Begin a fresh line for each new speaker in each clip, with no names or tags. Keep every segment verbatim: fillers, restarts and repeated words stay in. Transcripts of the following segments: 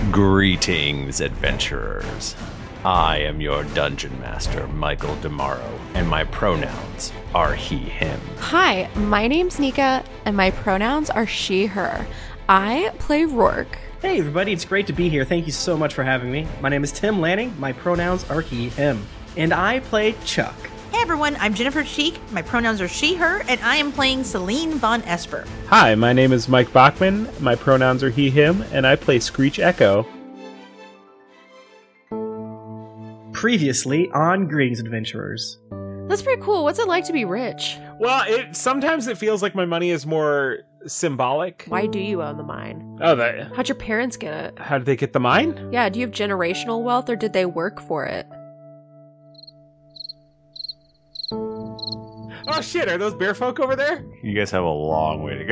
Greetings, adventurers. I am your dungeon master, Michael Demaro, and my pronouns are he, him.
Hi, my name's Nika, and my pronouns are she, her. I play Rourke.
Hey everybody, it's great to be here. Thank you so much for having me. My name is Tim Lanning, my pronouns are he, him. And I play Chuck.
Hey everyone, I'm Jennifer Cheek, my pronouns are she, her, and I am playing Celine Von Esper.
Hi, my name is Mike Bachman, my pronouns are he, him, and I play Screech Echo.
Previously on Greetings, Adventurers.
That's pretty cool. What's it like to be rich?
Well, it sometimes it feels like my money is more symbolic.
Why do you own the mine?
Oh, that.
How'd your parents get it?
How did they get the mine?
Yeah, do you have generational wealth, or did they work for it?
Oh shit, are those bear folk over there?
You guys have a long way to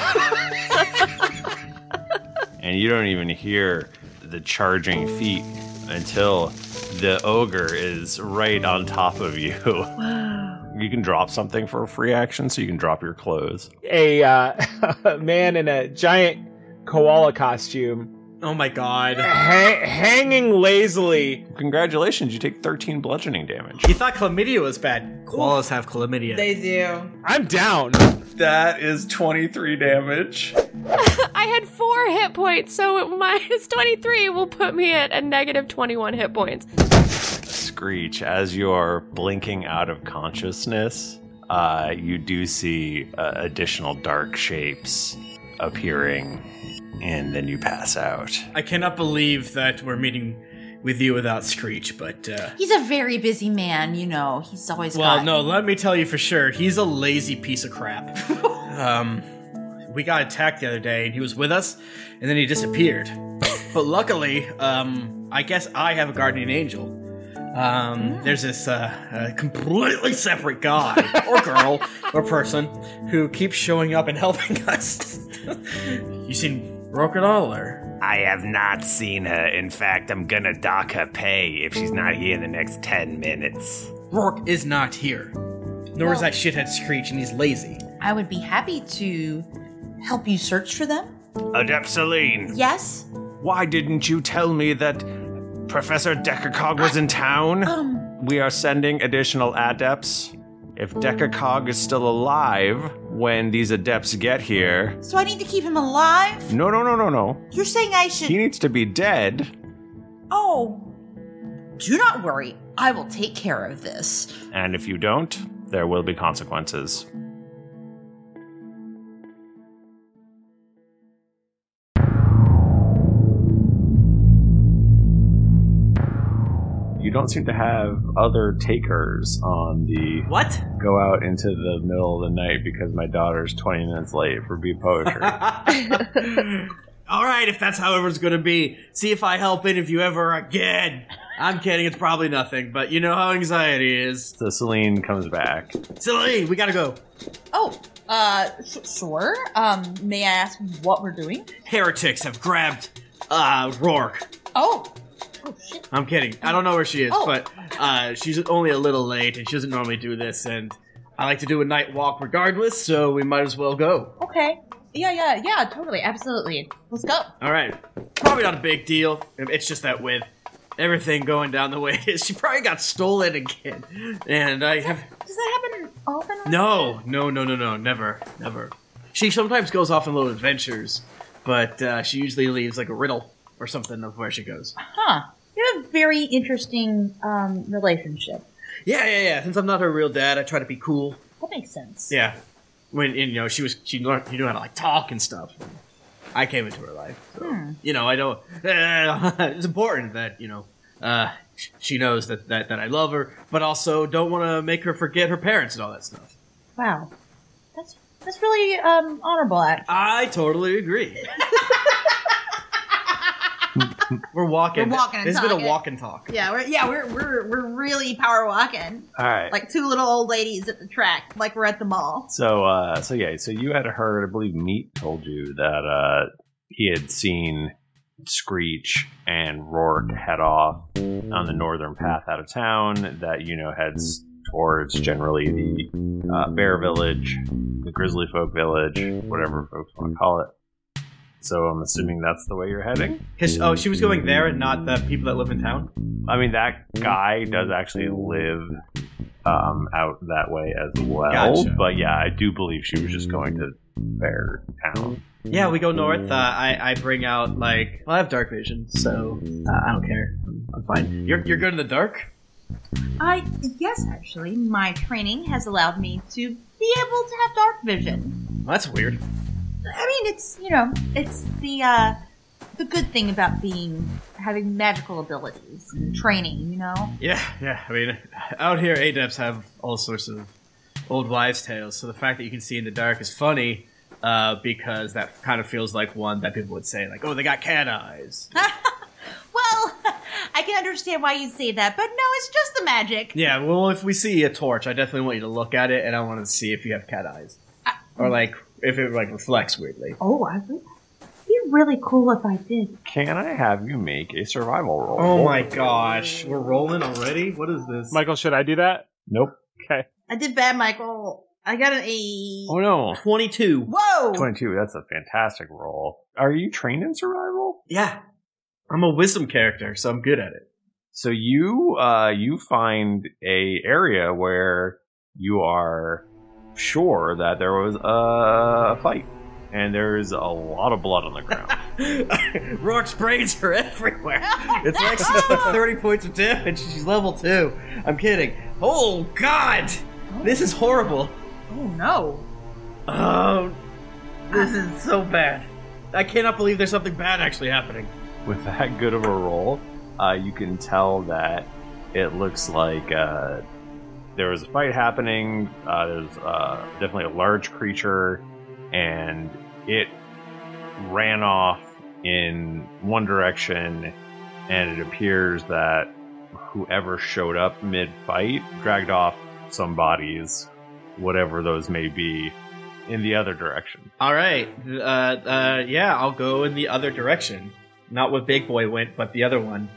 go. And you don't even hear the charging feet until the ogre is right on top of you.
Wow.
You can drop something for a free action, so you can drop your clothes.
A uh, man in a giant koala costume.
Oh my god.
Ha- hanging lazily.
Congratulations, you take thirteen bludgeoning damage.
You thought chlamydia was bad. Koalas have chlamydia.
They do.
I'm down.
That is twenty-three damage.
I had four hit points, so minus twenty-three will put me at a negative twenty-one hit points.
Screech, as you're blinking out of consciousness, uh, you do see uh, additional dark shapes appearing, and then you pass out.
I cannot believe that we're meeting with you without Screech, but uh
He's a very busy man, you know. He's always
well,
got...
no, let me tell you for sure, he's a lazy piece of crap. um we got attacked the other day and he was with us and then he disappeared. But luckily, um I guess I have a guardian angel. Um, mm. There's this uh, uh, completely separate guy, or girl, or person who keeps showing up and helping us. You seen Rourke at all, or?
I have not seen her. In fact, I'm gonna dock her pay if she's not here in the next ten minutes.
Rourke is not here. Nor
well,
is that shithead Screech, and he's lazy.
I would be happy to help you search for them.
Adept Celine.
Yes?
Why didn't you tell me that Professor Decacog was in town?
Um,
we are sending additional adepts. If Decacog is still alive when these adepts get here...
So I need to keep him alive?
No, no, no, no, no.
You're saying I should...
He needs to be dead.
Oh. Do not worry. I will take care of this.
And if you don't, there will be consequences. You don't seem to have other takers on the
what?
Go out into the middle of the night because my daughter's twenty minutes late for Beat Poetry.
All right, if that's how everyone's going to be. See if I help interview ever again. I'm kidding, it's probably nothing, but you know how anxiety is.
So Celine comes back.
Celine, we gotta go.
Oh, uh, sh- sure. Um, may I ask what we're doing?
Heretics have grabbed, uh, Rourke.
Oh. Oh, shit.
I'm kidding. I don't know where she is,
oh.
but uh, she's only a little late, and she doesn't normally do this, and I like to do a night walk regardless, so we might as well go.
Okay. Yeah, yeah, yeah, totally, absolutely. Let's go.
All right. Probably not a big deal. It's just that with everything going down the way it is, she probably got stolen again. And I have...
Does that happen often?
No, no, no, no, no, never, never. She sometimes goes off on little adventures, but uh, she usually leaves like a riddle or something of where she goes.
Huh. You have a very interesting um, relationship.
Yeah, yeah, yeah. Since I'm not her real dad, I try to be cool.
That makes sense.
Yeah. When, and, you know, she was, she learned, you knew how to, like, talk and stuff. I came into her life. So,
hmm.
you know, I don't, uh, it's important that, you know, uh, she knows that, that, that I love her, but also don't want to make her forget her parents and all that stuff.
Wow. That's, that's really, um, honorable, actually.
I totally agree. We're walking.
We're walking and
This has
talking.
been a walk and talk.
Yeah, we're yeah we're we're we're really power walking.
All right.
Like two little old ladies at the track, like we're at the mall.
So, uh, so yeah, so you had heard, I believe Meat told you that uh, he had seen Screech and Rourke head off on the northern path out of town that, you know, heads towards generally the uh, Bear Village, the Grizzly Folk Village, whatever folks want to call it. So I'm assuming that's the way you're heading?
Cause, oh, she was going there and not the people that live in town?
I mean, that guy does actually live um, out that way as well.
Gotcha.
But yeah, I do believe she was just going to Bear Town.
Yeah, we go north. Uh, I, I bring out, like... Well, I have dark vision, so uh, I don't care. I'm, I'm fine. You're, you're good in the dark?
I yes, actually, my training has allowed me to be able to have dark vision.
Well, that's weird.
I mean, it's, you know, it's the uh, the good thing about being having magical abilities and training, you know.
Yeah, yeah. I mean, out here, adepts have all sorts of old wives' tales. So the fact that you can see in the dark is funny, uh, because that kind of feels like one that people would say, like, "Oh, they got cat eyes."
Well, I can understand why you'd say that, but no, it's just the magic.
Yeah. Well, if we see a torch, I definitely want you to look at it, and I want to see if you have cat eyes,
I,
or like if it like reflects weirdly.
Oh, I would. It'd be really cool if I did.
Can I have you make a survival roll?
Oh my gosh, we're rolling already. What is this?
Michael, should I do that?
Nope.
Okay.
I did bad, Michael. I got an A.
Oh no.
twenty-two.
Whoa!
twenty-two, that's a fantastic roll. Are you trained in survival?
Yeah. I'm a wisdom character, so I'm good at it.
So you uh, you find a area where you are sure that there was a fight, and there's a lot of blood on the ground.
Rourke's brains are everywhere. It's like she took thirty points of damage. She's level two. I'm kidding. Oh God, this is horrible.
Oh no!
Oh, this is so bad. I cannot believe there's something bad actually happening.
With that good of a roll, uh, you can tell that it looks like uh, there was a fight happening. Uh, there's uh, definitely a large creature, and it ran off in one direction, and it appears that whoever showed up mid-fight dragged off some bodies, whatever those may be, in the other direction.
All right. Uh, uh, yeah, I'll go in the other direction. Not where Big Boy went, but the other one.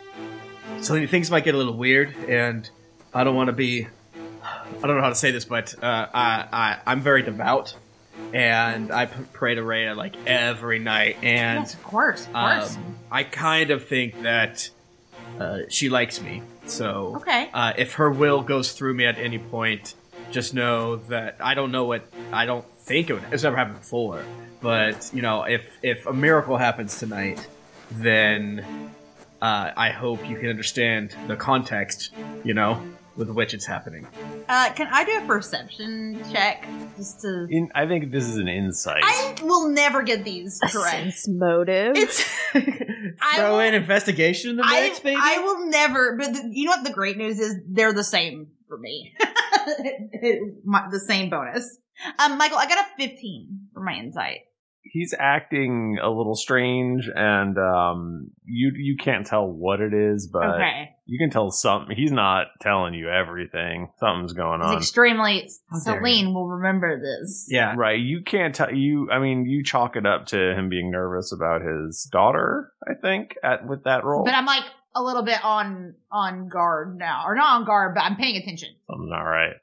So things might get a little weird, and I don't want to be... I don't know how to say this, but uh, I, I, I'm very devout, and I p- pray to Rhea, like, every night, and...
Yes, of course, of course.
Um, I kind of think that uh, she likes me, so...
Okay.
Uh, if her will goes through me at any point, just know that I don't know what... I don't think it would... It's never happened before, but, you know, if, if a miracle happens tonight... then uh, I hope you can understand the context, you know, with which it's happening.
Uh, can I do a perception check? Just to...
In, I think this is an insight.
I will never get these
A
correct.
sense motive.
It's... I
Throw
will-
in investigation in the
I,
mix, baby?
I will never... But the, you know what the great news is? They're the same for me. My, the same bonus. Um, Michael, I got a fifteen for my insight.
He's acting a little strange, and um, you you can't tell what it is, but
Okay.
you can tell something. He's not telling you everything. Something's going
It's
on.
extremely...
How dare
Celine will remember this.
Yeah.
Right, you can't tell. You, I mean, you chalk it up to him being nervous about his daughter. I think at with that role,
But I'm like a little bit on on guard now. Or not on guard, but I'm paying attention.
something's not right.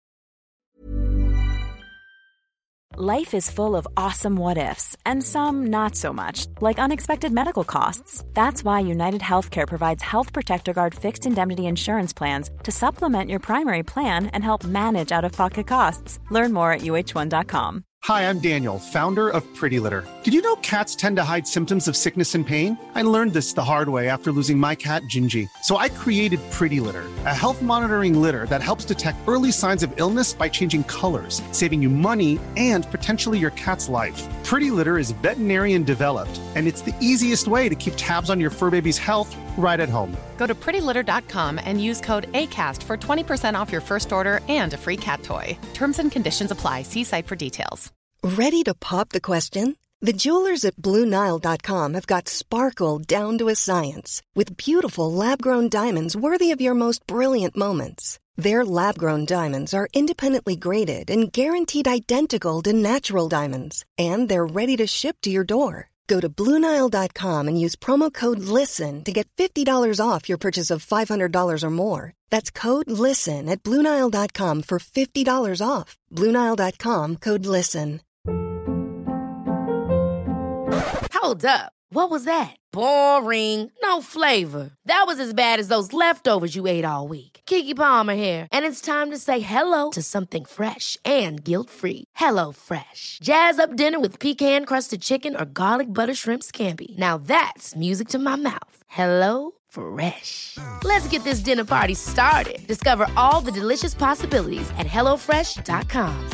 Life is full of awesome what-ifs, and some not so much, like unexpected medical costs. That's why United Healthcare provides Health Protector Guard fixed indemnity insurance plans to supplement your primary plan and help manage out-of-pocket costs. Learn more at U H one dot com.
Hi, I'm Daniel, founder of Pretty Litter. Did you know cats tend to hide symptoms of sickness and pain? I learned this the hard way after losing my cat, Gingy. So I created Pretty Litter, a health monitoring litter that helps detect early signs of illness by changing colors, saving you money and potentially your cat's life. Pretty Litter is veterinarian developed, and it's the easiest way to keep tabs on your fur baby's health right at home.
Go to pretty litter dot com and use code ACAST for twenty percent off your first order and a free cat toy. Terms and conditions apply. See site for details.
Ready to pop the question? The jewelers at Blue Nile dot com have got sparkle down to a science with beautiful lab-grown diamonds worthy of your most brilliant moments. Their lab-grown diamonds are independently graded and guaranteed identical to natural diamonds, and they're ready to ship to your door. Go to Blue Nile dot com and use promo code LISTEN to get fifty dollars off your purchase of five hundred dollars or more. That's code LISTEN at Blue Nile dot com for fifty dollars off. Blue Nile dot com, code LISTEN.
Hold up. What was that? Boring. No flavor. That was as bad as those leftovers you ate all week. Keke Palmer here, and it's time to say hello to something fresh and guilt-free. Hello Fresh. Jazz up dinner with pecan-crusted chicken or garlic butter shrimp scampi. Now that's music to my mouth. Hello Fresh. Let's get this dinner party started. Discover all the delicious possibilities at hello fresh dot com.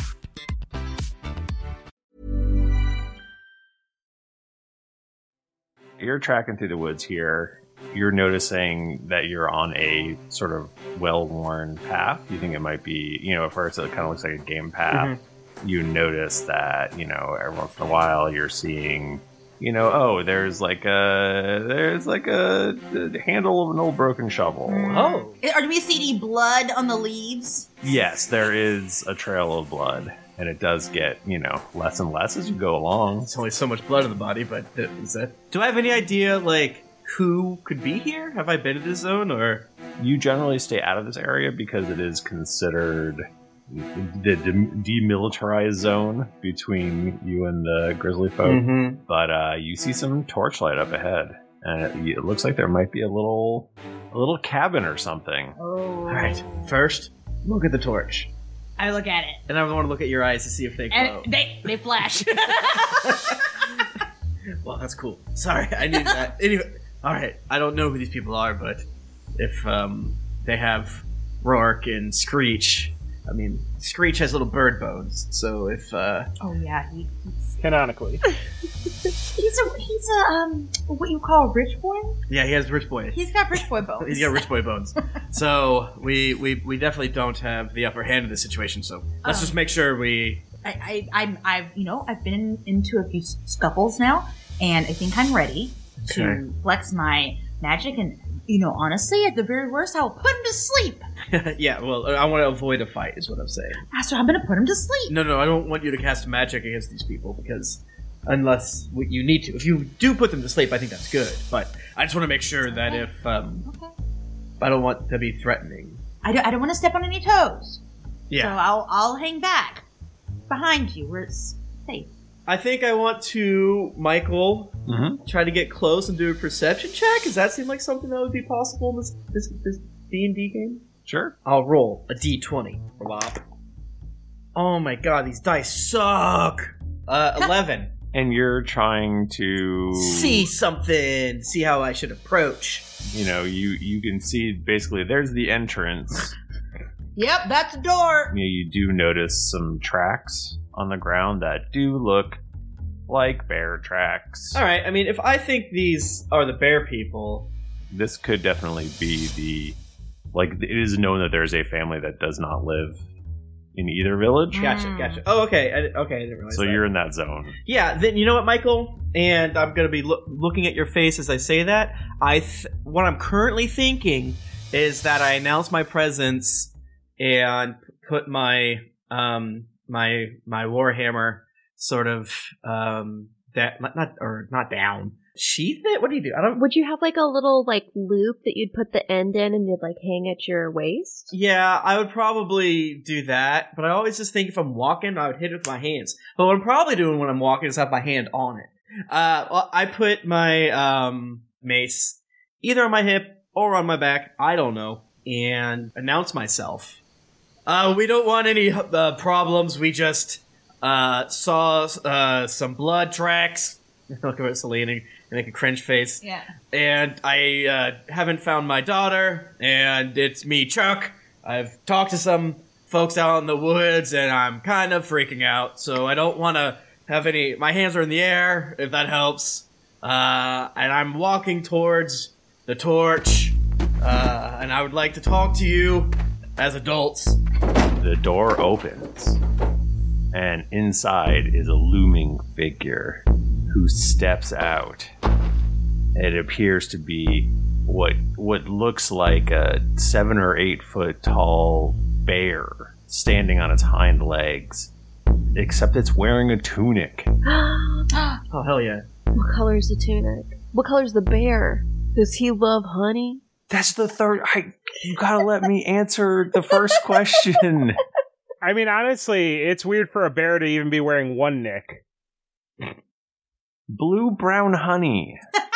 You're tracking through the woods here. You're noticing that you're on a sort of well-worn path. You think it might be, you know, at first it kind of looks like a game path. Mm-hmm. You notice that, you know, every once in a while you're seeing, you know, oh, there's like a there's like a, a handle of an old broken shovel.
Oh,
are we see any blood on the leaves?
Yes, there is a trail of blood. And it does get, you know, less and less as you go along.
It's only so much blood in the body, but is that... Do I have any idea, like, who could be here? Have I been to this zone, or...?
You generally stay out of this area because it is considered the de- demilitarized zone between you and the grizzly folk. Mm-hmm. But uh, you see some torchlight up ahead. And it, it looks like there might be a little, a little cabin or something.
Oh.
All right, first, look at the torch.
I look at it.
And I want to look at your eyes to see if they glow.
And they, they flash.
Well, that's cool. Sorry, I needed that. Anyway, alright, I don't know who these people are, but if um, they have Rourke and Screech, I mean, Screech has little bird bones, so if... Uh,
oh, yeah, he, he's...
Canonically.
he's a, he's a, um, what you call a rich boy?
Yeah, he has rich boy.
He's got rich boy bones.
He's got rich boy bones. So, we, we, we definitely don't have the upper hand in this situation, so let's um, just make sure we...
I, I, I'm, I've, you know, I've been into a few scuffles now, and I think I'm ready
okay.
to flex my magic, and, you know, honestly, at the very worst, I'll put him to sleep.
Yeah, well, I want to avoid a fight, is what I'm saying.
Master, I'm going to put him to sleep.
No, no, I don't want you to cast magic against these people, because unless you need to. If you do put them to sleep, I think that's good, but I just want to make sure that
okay.
if, um,
okay.
I don't want to be threatening.
I don't, I don't want to step on any toes.
Yeah.
So I'll, I'll hang back behind you where it's safe.
I think I want to, Michael,
mm-hmm.
try to get close and do a perception check. Does that seem like something that would be possible in this this, this D and D game?
Sure.
I'll roll a D twenty. Blop. Oh my god, these dice suck! Uh, eleven.
And you're trying to...
see something, see how I should approach.
You know, you, you can see, basically, there's the entrance.
Yep, that's the door.
You know, you do notice some tracks on the ground that do look like bear tracks.
Alright, I mean, if I think these are the bear people...
This could definitely be the... Like, it is known that there's a family that does not live in either village.
Gotcha, gotcha. Oh, okay, I, okay, I didn't realize
So
that.
you're in that zone.
Yeah, then you know what, Michael? And I'm going to be lo- looking at your face as I say that. I th- What I'm currently thinking is that I announce my presence and put my um my my warhammer sort of um that not, not or not down sheath it. What do you do? I don't.
Would you have like a little like loop that you'd put the end in and you'd like hang at your waist?
Yeah, I would probably do that. But I always just think if I'm walking, I would hit it with my hands. But what I'm probably doing when I'm walking is have my hand on it. Uh, well, I put my um mace either on my hip or on my back. I don't know, and announce myself. Uh, we don't want any uh, problems. We just uh, saw uh, some blood tracks. Look at Celine and make a cringe face.
Yeah.
And I uh, haven't found my daughter, and it's me, Chuck. I've talked to some folks out in the woods, and I'm kind of freaking out. So I don't want to have any... My hands are in the air, if that helps. Uh, and I'm walking towards the torch, uh, and I would like to talk to you as adults.
The door opens, and inside is a looming figure who steps out. It appears to be what what looks like a seven or eight foot tall bear standing on its hind legs, except it's wearing a tunic.
Oh, hell yeah.
What color is the tunic? What color is the bear? Does he love honey?
That's the third... I, you gotta let me answer the first question.
I mean, honestly, it's weird for a bear to even be wearing one nick.
blue brown honey.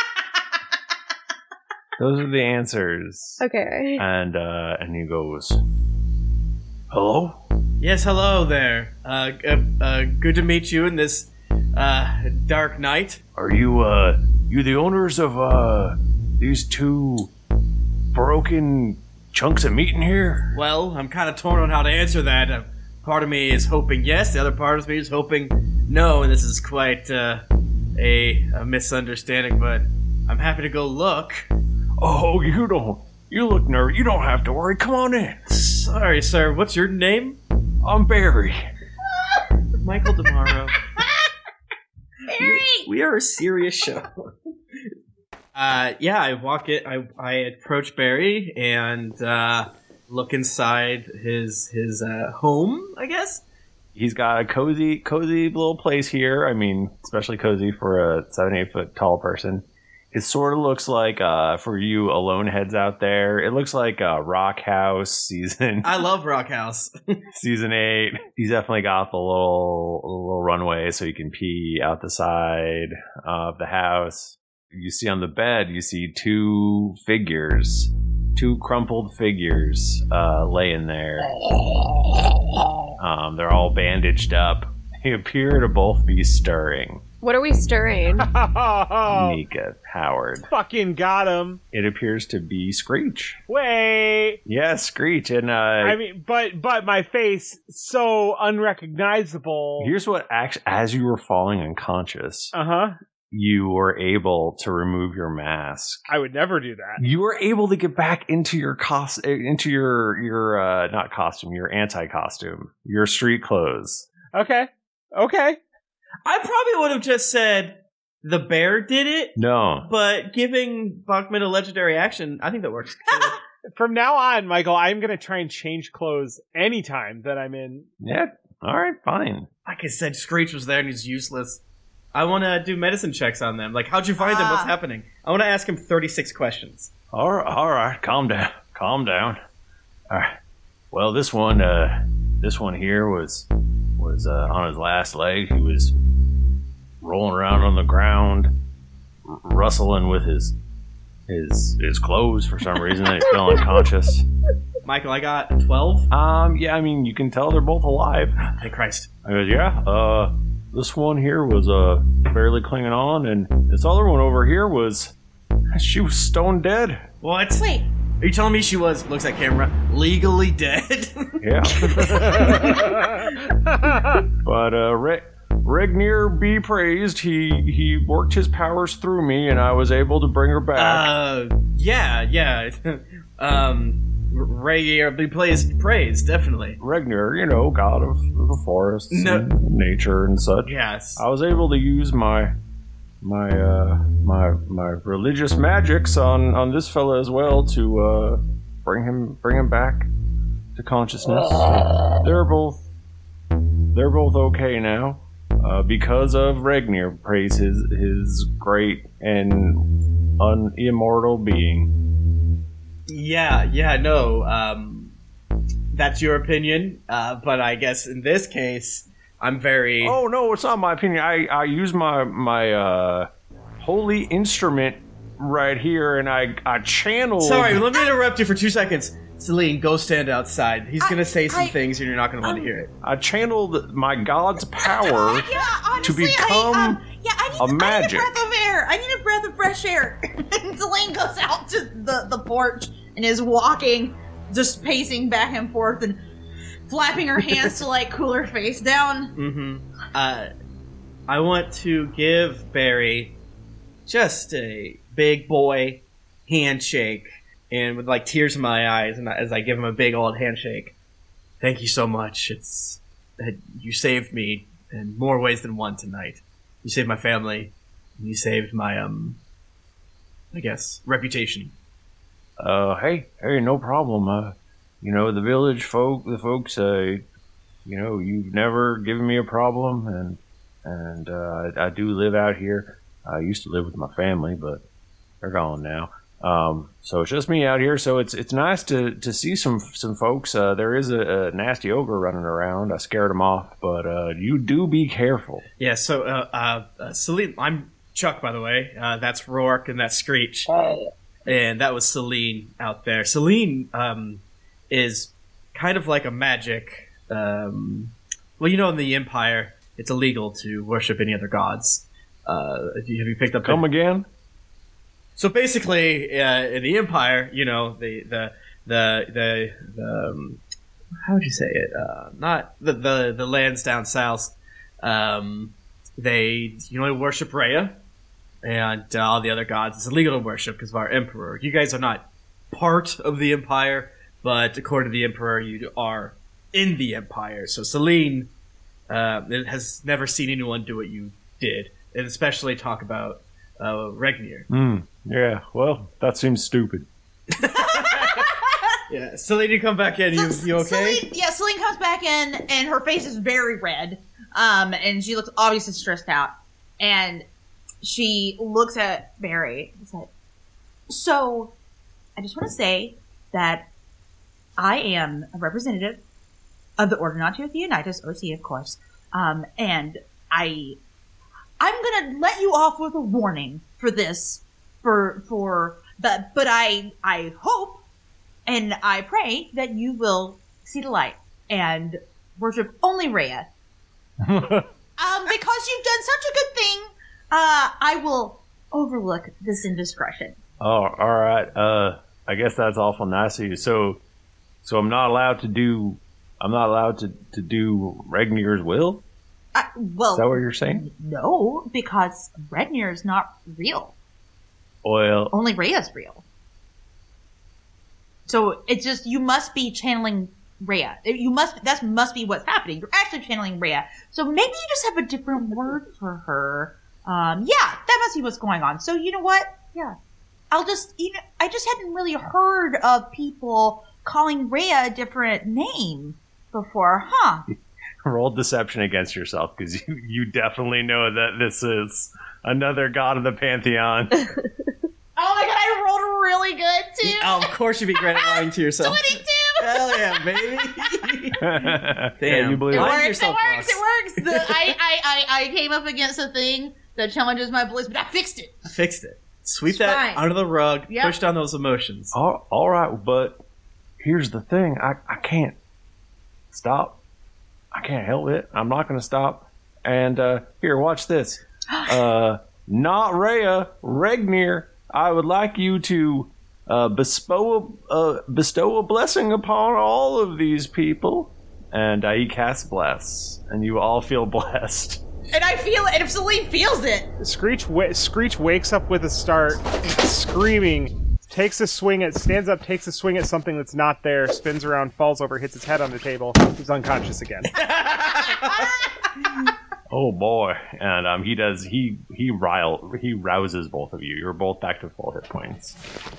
Those are the answers.
Okay.
And uh, and he goes, hello?
Yes, hello there. Uh, uh, uh, good to meet you in this uh, dark night.
Are you uh you the owners of uh these two broken chunks of meat in here?
Well, I'm kind of torn on how to answer that. Uh, part of me is hoping yes, the other part of me is hoping no, and this is quite uh, a, a misunderstanding, but I'm happy to go look.
Oh, you don't you look nervous. You don't have to worry. Come on in.
Sorry, sir. What's your name?
I'm Barry.
Michael Demaro.
Barry!
We are a serious show. uh, yeah, I walk it. I I approach Barry and uh, look inside his his uh, home, I guess.
He's got a cozy cozy little place here. I mean, especially cozy for a seven eight foot tall person. It sort of looks like, uh, for you alone heads out there, it looks like uh, Rock House season.
I love Rock House.
Season eight. He's definitely got the little the little runway so you can pee out the side of the house. You see on the bed, you see two figures, two crumpled figures uh, laying there. Um, they're all bandaged up. They appear to both be stirring.
What are we stirring?
Nika Howard.
Fucking got him.
It appears to be Screech.
Wait.
Yeah, Screech. And uh,
I mean, but but my face so unrecognizable.
Here's what actually, as you were falling unconscious,
uh huh,
you were able to remove your mask.
I would never do that.
You were able to get back into your cost, into your your uh, not costume, your anti-costume, your street clothes.
Okay. Okay.
I probably would have just said the bear did it.
No.
But giving Bachman a legendary action, I think that works.
From now on, Michael, I'm going to try and change clothes anytime that I'm in.
Yeah. All right. Fine.
Like I said, Screech was there and he's useless. I want to do medicine checks on them. Like, how'd you find them? What's happening? I want to ask him thirty-six questions.
All right. All right. Calm down. Calm down. All right. Well, this one, uh, this one here was was uh, on his last leg. He was rolling around on the ground, r- rustling with his his his clothes for some reason. He fell unconscious.
Michael, I got twelve.
Um, yeah, I mean, you can tell they're both alive.
Hey, Christ.
I goes, yeah. Uh, this one here was uh barely clinging on, and this other one over here was she was stone dead.
What?
Wait.
Are you telling me she was, looks at camera, legally dead?
Yeah. But uh, Re- Regnier be praised. He he worked his powers through me, and I was able to bring her back.
Uh, yeah, yeah. um, Regnier be praised, praised, definitely.
Regnier, you know, god of the forests
No.
and nature and such.
Yes.
I was able to use my my uh my my religious magics on on this fella as well to uh bring him bring him back to consciousness. They're both they're both okay now uh because of Regnier. Praise his his great and un immortal being.
Yeah, yeah, no, um, that's your opinion, uh, but I guess in this case, I'm very...
Oh, no, it's not my opinion. I, I use my, my, uh, holy instrument right here, and I, I channeled...
Sorry, let me interrupt you for two seconds. Celine, go stand outside. He's
I-
gonna say some
I-
things and you're not gonna want to hear it.
I channeled my god's power
Yeah, honestly,
to become
I, um, yeah, I need,
a magic.
I need a breath of air. I need a breath of fresh air. And Celine goes out to the, the porch and is walking, just pacing back and forth and flapping her hands to like cool her face down.
Mm-hmm. Uh, I want to give Barry just a big boy handshake, and with like tears in my eyes, and as I give him a big old handshake. Thank you so much. It's uh, you saved me in more ways than one tonight. You saved my family. And you saved my um, I guess reputation.
Uh, hey, hey, no problem. Uh, you know, the village folk, the folks, uh, you know, you've never given me a problem, and and uh, I, I do live out here. I used to live with my family, but they're gone now. Um, so it's just me out here. So it's it's nice to, to see some some folks. Uh, there is a, a nasty ogre running around. I scared him off, but uh, you do be careful.
Yeah. So, uh, uh, uh Celine, I'm Chuck, by the way. Uh, that's Rourke and that's Screech. And that was Celine out there. Celine um, is kind of like a magic. Um, well, you know, in the Empire, it's illegal to worship any other gods. Uh, have you picked up?
Come
a-
again?
So basically, uh, in the Empire, you know, the the the the, the um, how would you say it? Uh, not the, the the lands down south. Um, they you know worship Rhea. And uh, all the other gods, it's illegal to worship because of our emperor. You guys are not part of the empire, but according to the emperor, you are in the empire. So Celine uh, has never seen anyone do what you did, and especially talk about uh, Regnir.
Mm, yeah, well, that seems stupid.
Yeah, Celine, you come back in. You, you okay?
Celine, yeah, Celine comes back in, and her face is very red, um, and she looks obviously stressed out, and she looks at Barry and said, so, I just want to say that I am a representative of the Ordinatio Theonitis, O C, of course, um, and I, I'm gonna let you off with a warning for this, for, for, but, but I, I hope, and I pray that you will see the light and worship only Rhea. um, because you've done such a good thing, Uh, I will overlook this indiscretion.
Oh, all right. Uh, I guess that's awful nice of you. So, so I'm not allowed to do. I'm not allowed to, to do Regnir's will.
Uh, well,
is that what you're saying?
No, because Regnir is not real.
Well,
only Rhea's real. So it's just you must be channeling Rhea. You must. That must be what's happening. You're actually channeling Rhea. So maybe you just have a different word for her. Um, yeah, that must be what's going on. So you know what? Yeah. I'll just, you know, I just hadn't really heard of people calling Rhea a different name before, huh?
roll deception against yourself because you, you definitely know that this is another god of the pantheon.
Oh my god, I rolled really good too.
Oh, of course you'd be great at lying to yourself.
twenty-two!
Hell yeah, baby.
Damn,
Damn,
you believe
It
it?
works, it
yourself,
works,
boss.
it works. The, I, I, I, I came up against a thing that challenges my beliefs, but I fixed it.
I fixed it. Sweep
It's
that
fine.
under the rug,
Yep.
push down those emotions.
all, all right, but here's the thing. I, I can't stop. I can't help it. I'm not going to stop. And uh, here, watch this. Uh, not Rhea, Regnir. I would like you to uh, bestow, a, uh, bestow a blessing upon all of these people. And uh, he casts bless. And you all feel blessed.
And I feel it, and if Celine feels it.
Screech wa- Screech wakes up with a start, screaming, takes a swing at, stands up, takes a swing at something that's not there, spins around, falls over, hits his head on the table, he's unconscious again.
Oh boy! And um, he does. He he rile. He rouses both of you. You're both back to full hit points.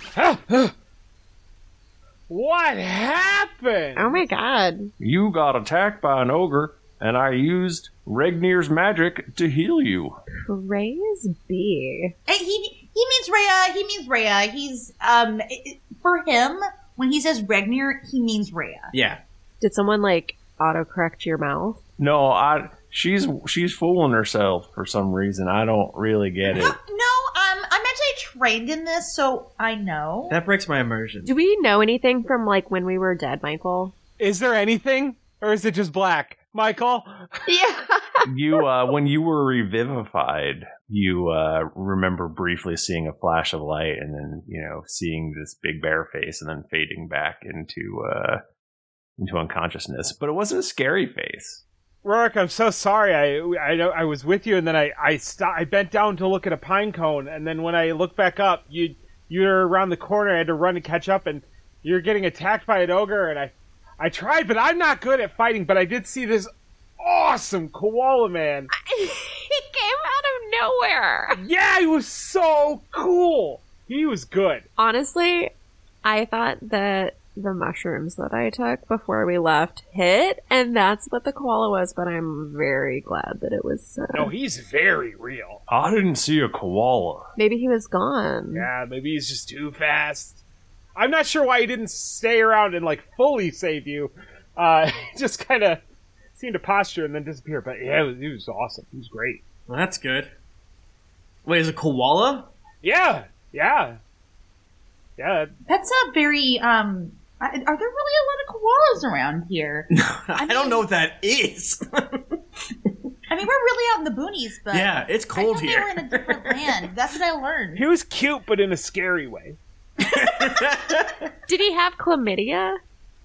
What happened?
Oh my god.
You got attacked by an ogre, and I used Regnir's magic to heal you.
Praise be.
Hey, he he means Rhea. He means Rhea. He's um it- for him when he says Regnir, he means Rhea.
Yeah.
Did someone like autocorrect your mouth?
No, I. She's she's fooling herself for some reason. I don't really get it.
No, um, I'm actually trained in this, so I know.
That breaks my immersion.
Do we know anything from like when we were dead, Michael?
Is there anything? Or is it just black? Michael?
Yeah.
You, uh, when you were revivified, you uh, remember briefly seeing a flash of light, and then you know seeing this big bear face, and then fading back into uh, into unconsciousness. But it wasn't a scary face.
Rourke, I'm so sorry. I I, know- I was with you, and then I I, st- I bent down to look at a pine cone, and then when I looked back up, you you were around the corner. I had to run to catch up, and you're getting attacked by an ogre, and I I tried, but I'm not good at fighting. But I did see this awesome koala man.
He came out of nowhere.
Yeah, he was so cool. He was good.
Honestly, I thought that the mushrooms that I took before we left hit, and that's what the koala was, but I'm very glad that it was... Uh,
No, he's very real.
I didn't see a koala.
maybe he was gone.
Yeah, maybe he's just too fast. I'm not sure why he didn't stay around and, like, fully save you. Uh, he just kind of seemed to posture and then disappear. But, yeah, it was, it was awesome. He was great.
Well, that's good. Wait, is it koala?
Yeah, yeah, yeah.
That's a very, um, are there really a lot of koalas around here?
I,
I
don't
mean-
know what that is.
I mean, we're really out in the boonies, but
Yeah, it's cold
I thought
here.
we were in a different land. That's what I learned.
He was cute, but in a scary way.
Did he have chlamydia?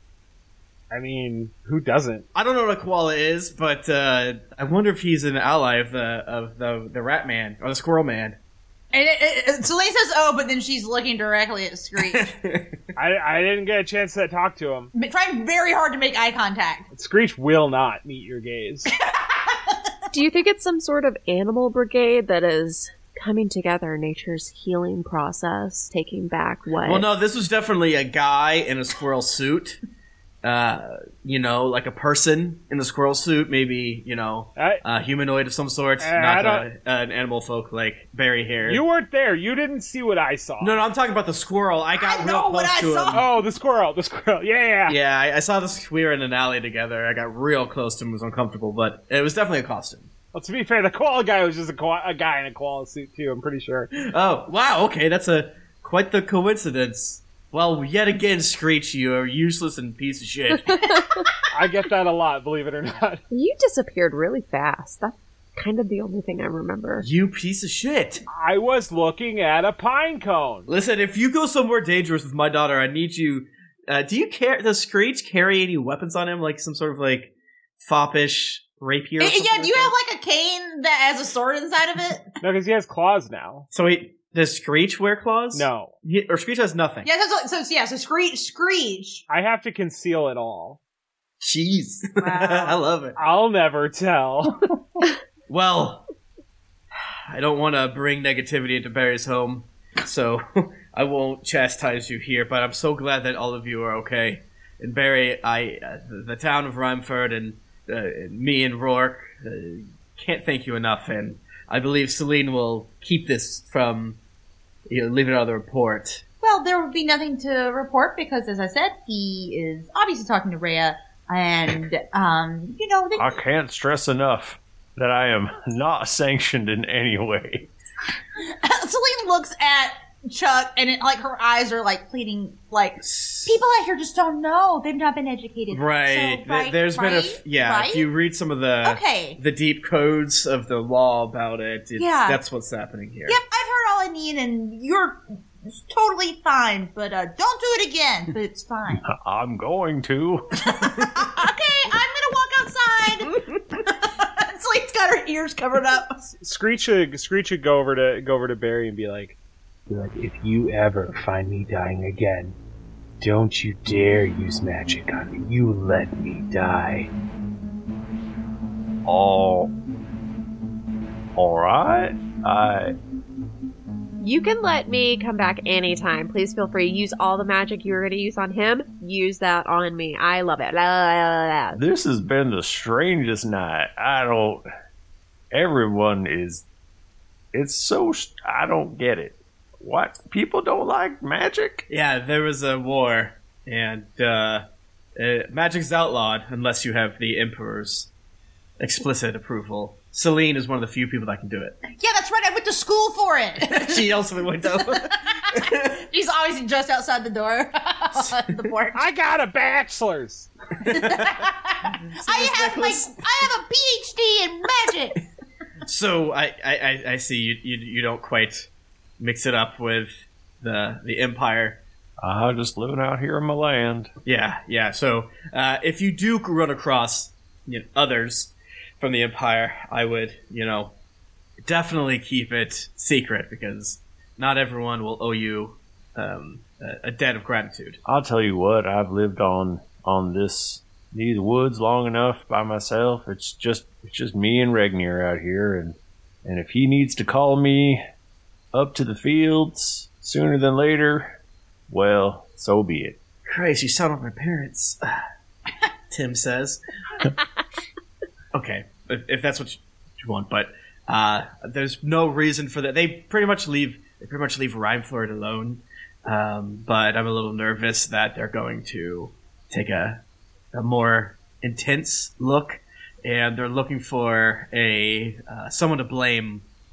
I mean, who doesn't?
I don't know what a koala is, but uh, I wonder if he's an ally of the of the the rat man or the squirrel man.
And it, it, it, Celine says, "Oh," but then she's looking directly at Screech,
I, I didn't get a chance to talk to him.
trying very hard to make eye contact.
Screech will not meet your gaze.
Do you think it's some sort of animal brigade that is coming together, nature's healing process, taking back what?
Well, no, this was definitely a guy in a squirrel suit. Uh, you know, like a person in a squirrel suit, maybe, you know,
I-
a humanoid of some sort,
Uh, I
not
don't-
a, an animal folk like Barry here.
You weren't there. You didn't see what I saw.
No, no, I'm talking about the squirrel. I got
I
real
know
close
what I
to
saw.
him.
Oh, the squirrel. The squirrel. Yeah, yeah.
Yeah, I, I saw this. We were in an alley together. I got real close to him. It was uncomfortable, but it was definitely a costume.
Well, to be fair, the koala guy was just a, koala, a guy in a koala suit, too. I'm pretty sure.
Oh, wow. Okay, that's a quite the coincidence. Well, yet again, Screech, you are useless and piece of shit.
I get that a lot, believe it or not.
You disappeared really fast. That's kind of the only thing I remember.
You piece of shit.
I was looking at a pine cone.
Listen, if you go somewhere dangerous with my daughter, I need you. Uh, do you care? Does Screech carry any weapons on him, like some sort of like foppish rapier? Or
Yeah,
something
yeah,
like
do you
that?
have like a cane that has a sword inside of it?
No, because he has claws now.
So wait, does Screech wear claws?
No.
He, or Screech has nothing.
Yeah, so, so, so yeah, so Screech, Screech.
I have to conceal it all.
Jeez,
Wow.
I love it.
I'll never tell.
Well, I don't want to bring negativity into Barry's home, so I won't chastise you here, but I'm so glad that all of you are okay. And Barry, I, uh, the town of Rhymeford and uh, me and Rourke uh, can't thank you enough, and I believe Celine will keep this from, you know, leaving it on the report.
Well, there would be nothing to report because, as I said, he is obviously talking to Rhea, and, um, you know, they,
I can't stress enough that I am not sanctioned in any way.
Celine looks at Chuck, and it, like, her eyes are, like, pleading, like, people out here just don't know. They've not been educated.
Right.
So,
Th-
right,
There's been a
right,
f- yeah.
right?
If you read some of the
Okay.
the deep codes of the law about it, it's,
Yeah.
that's what's happening here.
Yep, I've heard all I need, and you're totally fine, but, uh, don't do it again, but it's fine.
I'm going to.
Okay, I'm gonna walk outside. Celine's got her ears covered up.
Screech should, Screech should go over to go over to Barry and be like, be like, if you ever find me dying again, don't you dare use magic on me. You let me die.
All. Alright. I.
You can let me come back anytime. Please feel free. Use all the magic you were going to use on him. Use that on me. I love it. La, la, la, la.
This has been the strangest night. I don't. Everyone is. It's so. st- I don't get it. What? People don't like magic?
Yeah, there was a war, and uh, uh, magic's outlawed unless you have the Emperor's explicit approval. Celine is one of the few people that can do it.
Yeah, that's right. I went to school for it.
She yells through the window.
He's always just outside the door. The porch.
I got a bachelor's.
I have my. I have a P H D in magic.
So I, I, I- I see you, you you don't quite mix it up with the the Empire.
I'm just living out here in my land.
Yeah, yeah. So uh, if you do run across you know, others from the Empire, I would, you know, definitely keep it secret because not everyone will owe you um, a, a debt of gratitude.
I'll tell you what. I've lived on on this these woods long enough by myself. It's just it's just me and Regnier out here, and and if he needs to call me up to the fields sooner than later, well, so be it.
Christ, you sound like my parents. Tim says. Okay, if, if that's what you want, but uh, there's no reason for that. They pretty much leave. They pretty much leave Rhymeford alone. Um, but I'm a little nervous that they're going to take a a more intense look, and they're looking for a uh, someone to blame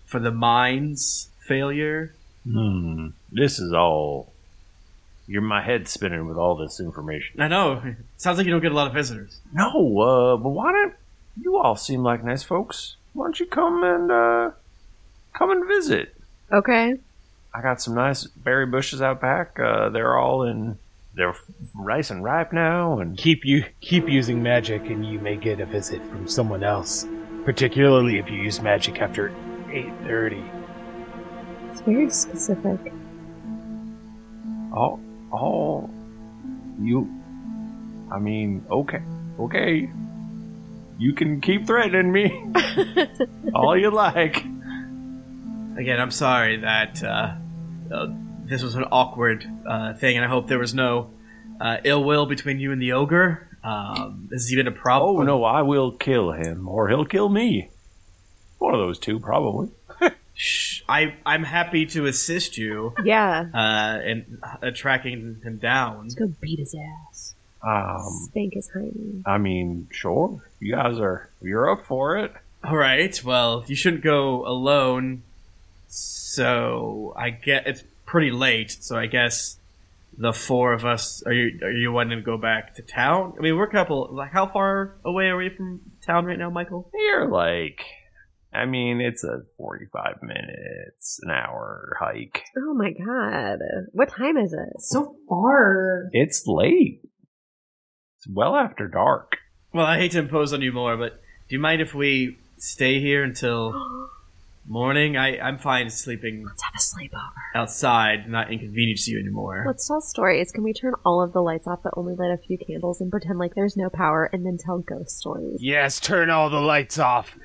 for the mine's failure.
Hmm. This is all. You're my head spinning with all this information.
I know. It sounds like you don't get a lot of visitors.
No, uh, but why don't you all seem like nice folks? Why don't you come and uh, come and visit?
Okay.
I got some nice berry bushes out back. Uh, they're all in. They're rice and ripe now, and
Keep you keep using magic, and you may get a visit from someone else. Particularly if you use magic after eight thirty.
It's very specific.
all, all you. I mean, okay, okay. You can keep threatening me all you like.
Again, I'm sorry that uh, uh, this was an awkward uh, thing, and I hope there was no uh, ill will between you and the ogre. Um, has he been a problem?
Oh no, I will kill him, or he'll kill me. One of those two, probably.
Shh, I, I'm happy to assist you
Yeah.
uh, in uh, tracking him down.
Let's go beat his ass.
Um,
Spank his hiney.
I mean, sure. You guys are. You're up for it.
All right. Well, you shouldn't go alone. So I get it's pretty late. So I guess the four of us are you are you wanting to go back to town? I mean, we're a couple. Like, how far away are we from town right now, Michael?
You're like. I mean, it's a forty-five minutes, an hour hike.
Oh my god. What time is it?
So far.
It's late. It's well after dark.
Well, I hate to impose on you more, but do you mind if we stay here until morning? I, I'm fine sleeping
Let's have a sleepover.
outside, not inconvenience you anymore.
Let's tell stories. Can we turn all of the lights off but only light a few candles and pretend like there's no power and then tell ghost stories?
Yes, turn all the lights off.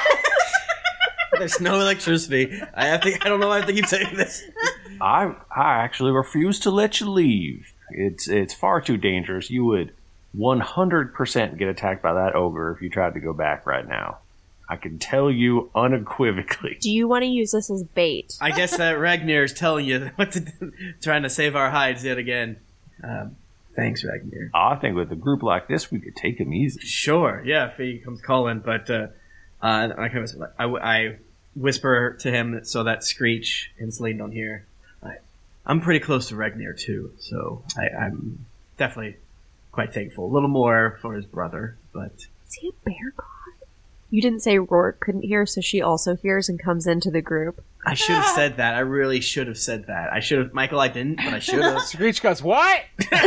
There's no electricity. I have to. I don't know why I have to keep saying this.
I I actually refuse to let you leave. It's it's far too dangerous. You would one hundred percent get attacked by that ogre if you tried to go back right now. I can tell you unequivocally.
Do you want to use this as bait?
I guess that Ragnar is telling you what to do, trying to save our hides yet again. Um, thanks, Ragnar.
I think with a group like this, we could take him easy.
Sure, yeah, if he comes calling, but uh, uh, I, kind of, I, I whisper to him so that Screech and Celine don't hear. I, I'm pretty close to Ragnar too, so I, I'm definitely quite thankful. A little more for his brother, but
Is he a bear god? You didn't say Rourke couldn't hear, so she also hears and comes into the group.
I should have said that. I really should have said that. I should have, Michael. I didn't, but I should have.
Screech goes, what?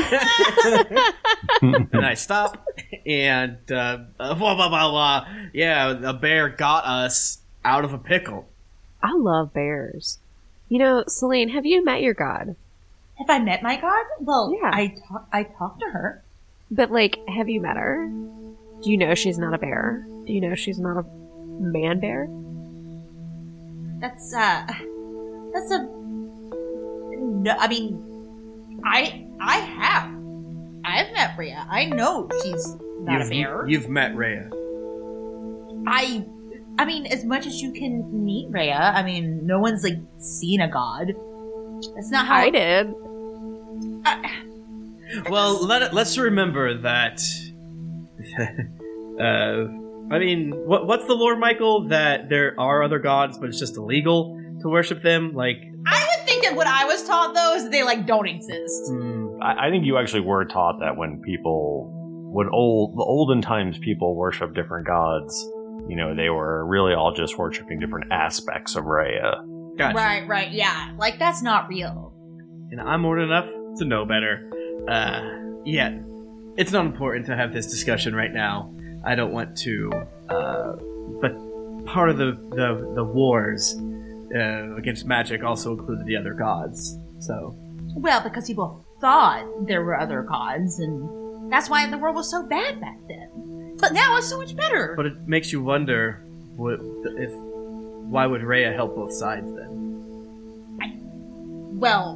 And I stop, and uh, uh, blah blah blah blah. Yeah, a bear got us out of a pickle.
I love bears. You know, Celine, have you met your god?
Have I met my god? Well,
Yeah.
I ta- I talked to her.
But, like, have you met her? Do you know she's not a bear? Do you know she's not a man bear?
That's uh, that's a. No, I mean, I I have. I've met Rhea. I know she's not
you've,
a bear.
You've met Rhea.
I, I mean, as much as you can meet Rhea. I mean, no one's like seen a god. That's not how
I did.
Well, let let's remember that. uh, I mean, what what's the lore, Michael? That there are other gods, but it's just illegal to worship them. Like,
I would think that what I was taught though is that they like don't exist.
mm,
I, I think you actually were taught that when people, when old, the olden times people worship different gods, you know, they were really all just worshiping different aspects of Rhea.
gotcha.
Right, right, yeah. Like that's not real.
And I'm old enough to know better. Uh, yeah, it's not important to have this discussion right now. I don't want to. Uh, but part of the the, the wars uh, against magic also included the other gods. So
Well, because people thought there were other gods, and that's why the world was so bad back then. But now it's so much better.
But it makes you wonder, what, if why would Rhea help both sides then?
Well,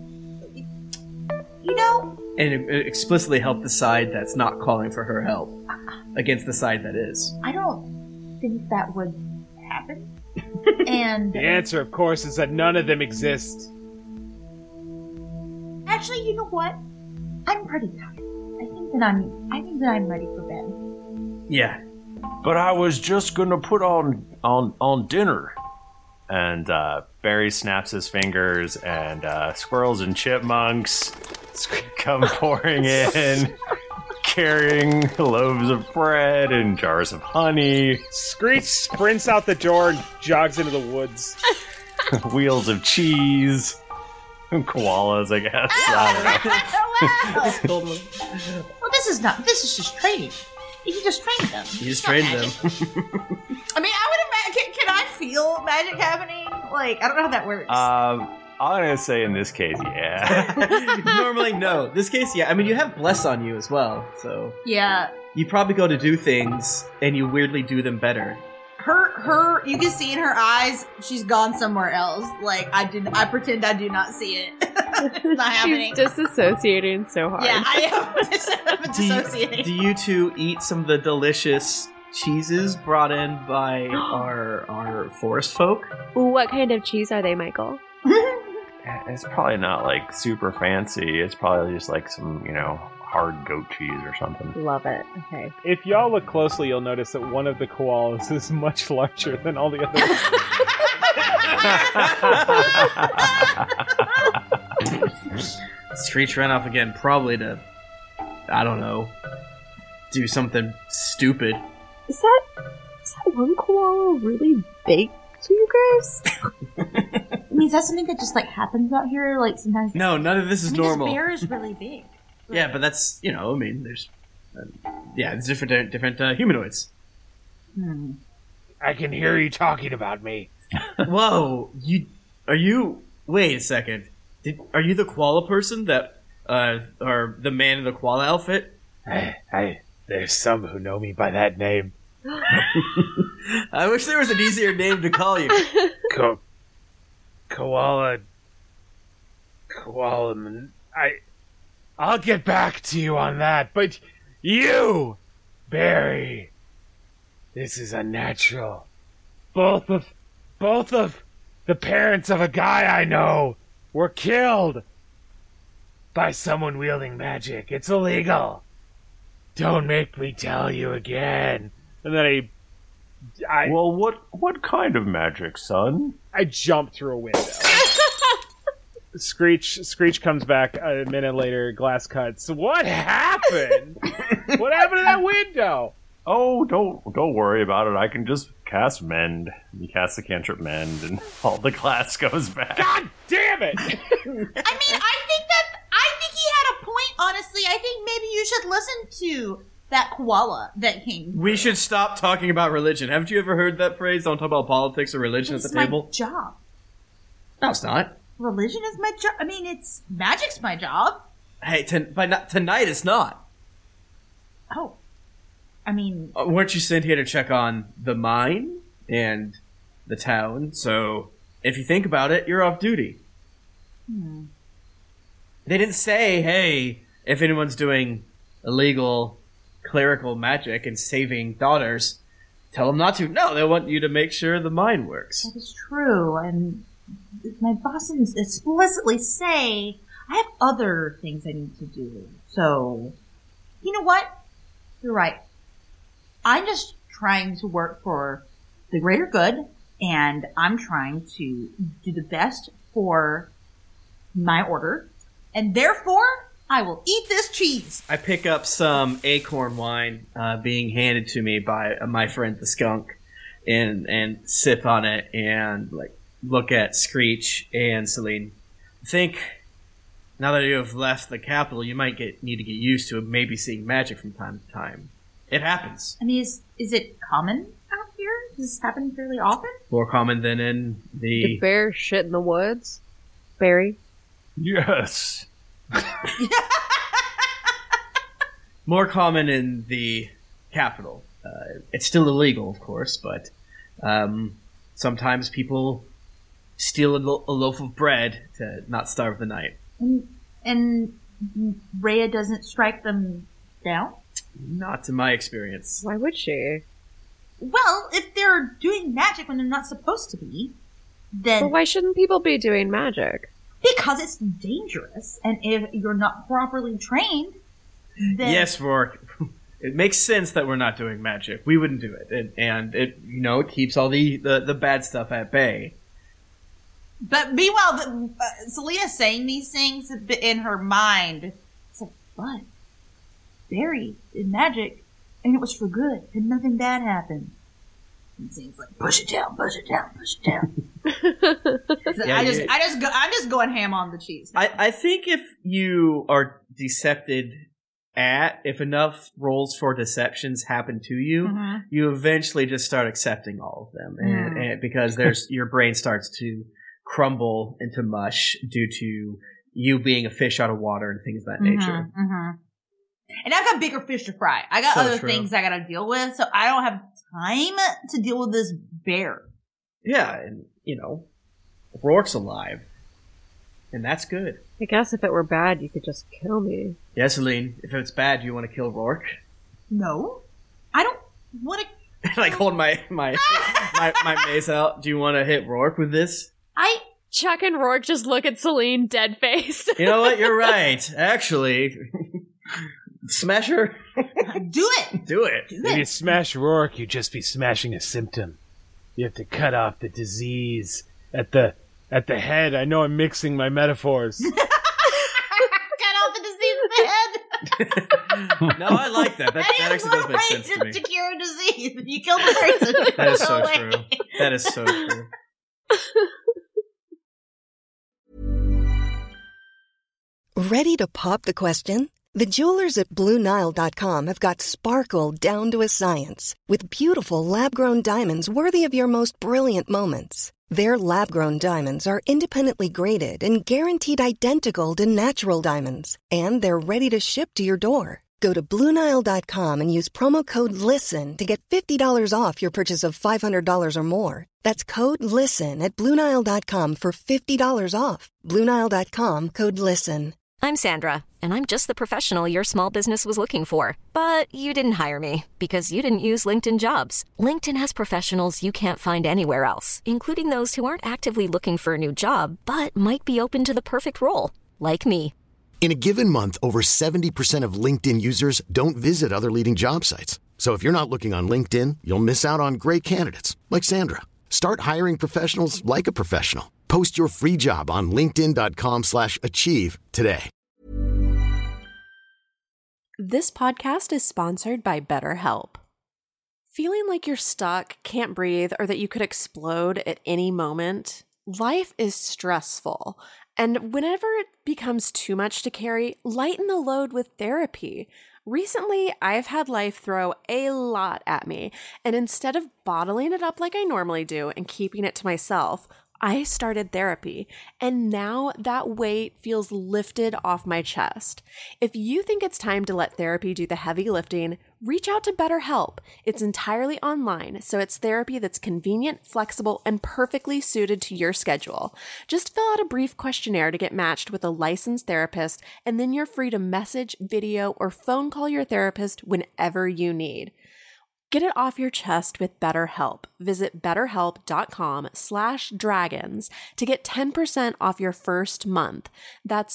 you know,
And it, it explicitly help the side that's not calling for her help against the side that is.
I don't think that would happen. And
The answer, of course, is that none of them exist.
actually, you know what? I'm pretty tired. I think that I'm. I think that I'm ready for bed.
Yeah.
But I was just gonna put on on on dinner. And uh, Barry snaps his fingers, and uh, squirrels and chipmunks come pouring in, carrying loaves of bread and jars of honey.
Screech sprints out the door and jogs into the woods.
Wheels of cheese. Koalas, I guess. I
don't know. Well, this is not. This is just training. You just trained them.
You just trained them.
I mean, I would imagine. Can, can I feel magic happening? Like, I don't know how that works.
Um, I'm gonna say in this case, yeah.
Normally, no. This case, yeah. I mean, you have bless on you as well, so
yeah.
You probably go to do things, and you weirdly do them better.
Her, her, you can see in her eyes, she's gone somewhere else. Like, I did, I pretend I do not see it. It's not happening.
She's disassociating so hard.
Yeah, I am, dis- I'm
do
dissociating.
You, do you two eat some of the delicious cheeses brought in by our our forest folk?
What kind of cheese are they, Michael?
It's probably not like super fancy. It's probably just like some, you know, hard goat cheese or something.
Love it. Okay.
If y'all look closely, you'll notice that one of the koalas is much larger than all the others.
Screech ran off again, probably to, I don't know, do something stupid.
Is that is that one koala really big to you guys?
I mean, is that something that just like happens out here? Like sometimes.
No, none of this is
I mean,
normal.
This bear is really big.
Yeah, but that's, you know, I mean, there's, uh, yeah, there's different different uh, humanoids.
Hmm.
I can hear you talking about me.
Whoa, you are you? Wait a second. Did, are you the koala person that, uh, or the man in the koala outfit?
I, I, there's some who know me by that name.
I wish there was an easier name to call you.
Ko- koala, koala. Man, I, I'll get back to you on that. But you, Barry, this is unnatural. Both of, both of the parents of a guy I know were killed by someone wielding magic. It's illegal. Don't make me tell you again. And then I, I
well, what what kind of magic, son?
I jump through a window. Screech Screech comes back a minute later. Glass cuts. What happened? What happened to that window?
Oh, don't don't worry about it. I can just cast mend. You cast the cantrip mend, and all the glass goes back.
God damn it!
I mean, I think that I think he had a point. Honestly, I think maybe you should listen to that koala that came.
We should stop talking about religion. Haven't you ever heard that phrase? Don't talk about politics or religion
It's
at the
my
table.
job.
No, it's not.
Religion is my job. I mean, it's magic's my job.
Hey, t- by not, tonight it's not.
Oh, I mean,
Uh, weren't you sent here to check on the mine and the town? So if you think about it, you're off duty.
hmm.
They didn't say, hey, if anyone's doing illegal clerical magic and saving daughters, tell them not to. No, they want you to make sure the mine works.
That is true, and my boss didn't explicitly say I have other things I need to do. So, you know what? You're right. I'm just trying to work for the greater good, and I'm trying to do the best for my order, and therefore, I will eat this cheese.
I pick up some acorn wine uh, being handed to me by uh, my friend the skunk, and and sip on it and like look at Screech and Celine. I think now that you have left the capital, you might get need to get used to maybe seeing magic from time to time. It happens.
I mean, is is it common out here? Does this happen fairly often?
More common than in the.
Did bear shit in the woods? Barry?
Yes.
More common in the capital. Uh, it's still illegal, of course, but um, sometimes people steal a, lo- a loaf of bread to not starve the night.
And, and Rhea doesn't strike them down?
Not to my experience.
Why would she?
Well, if they're doing magic when they're not supposed to be, then...
But why shouldn't people be doing magic?
Because it's dangerous, and if you're not properly trained, then...
Yes, Rourke. It makes sense that we're not doing magic. We wouldn't do it. And, and it, you know, it keeps all the, the, the bad stuff at bay.
But meanwhile, the, uh, Selena's saying these things in her mind. It's like, but Barry did magic, and it was for good, and nothing bad happened. And Zane's like, push it down, push it down, push it down. so yeah, I just, yeah. I just, go, I'm just going ham on the cheese.
I, I think if you are decepted at, if enough rolls for deceptions happen to you, mm-hmm. you eventually just start accepting all of them, and, mm. and because there's your brain starts to crumble into mush due to you being a fish out of water and things of that
mm-hmm,
nature.
Mm-hmm. And I've got bigger fish to fry. I got so other true. things I got to deal with, so I don't have time to deal with this bear.
Yeah, and you know, Rourke's alive, and that's good.
I guess if it were bad, you could just kill me.
Yes, Celine. If it's bad, you want to kill Rourke?
No, I don't want
to. Like hold my my my, my mace out. Do you want to hit Rourke with this?
I.
Chuck and Rourke just look at Celine dead faced.
You know what? You're right. Actually. Smash her.
Do it.
Do it.
Do
if you smash Rourke, you'd just be smashing a symptom. You have to cut off the disease at the at the head. I know I'm mixing my metaphors.
Cut off the disease at the
head. No, I like that. That, that, that actually does make sense to me.
To cure a disease, you kill the person.
That is so true. That is so true.
Ready to pop the question? The jewelers at Blue Nile dot com have got sparkle down to a science with beautiful lab-grown diamonds worthy of your most brilliant moments. Their lab-grown diamonds are independently graded and guaranteed identical to natural diamonds, and they're ready to ship to your door. Go to Blue Nile dot com and use promo code LISTEN to get fifty dollars off your purchase of five hundred dollars or more. That's code LISTEN at Blue Nile dot com for fifty dollars off. Blue Nile dot com, code LISTEN.
I'm Sandra, and I'm just the professional your small business was looking for. But you didn't hire me because you didn't use LinkedIn Jobs. LinkedIn has professionals you can't find anywhere else, including those who aren't actively looking for a new job, but might be open to the perfect role, like me.
In a given month, over seventy percent of LinkedIn users don't visit other leading job sites. So if you're not looking on LinkedIn, you'll miss out on great candidates, like Sandra. Start hiring professionals like a professional. Post your free job on linkedin dot com slash achieve today.
This podcast is sponsored by BetterHelp. Feeling like you're stuck, can't breathe, or that you could explode at any moment? Life is stressful. And whenever it becomes too much to carry, lighten the load with therapy. Recently, I've had life throw a lot at me, and instead of bottling it up like I normally do and keeping it to myself, I started therapy, and now that weight feels lifted off my chest. If you think it's time to let therapy do the heavy lifting, reach out to BetterHelp. It's entirely online, so it's therapy that's convenient, flexible, and perfectly suited to your schedule. Just fill out a brief questionnaire to get matched with a licensed therapist, and then you're free to message, video, or phone call your therapist whenever you need. Get it off your chest with BetterHelp. Visit betterhelp.com slash dragons to get ten percent off your first month. That's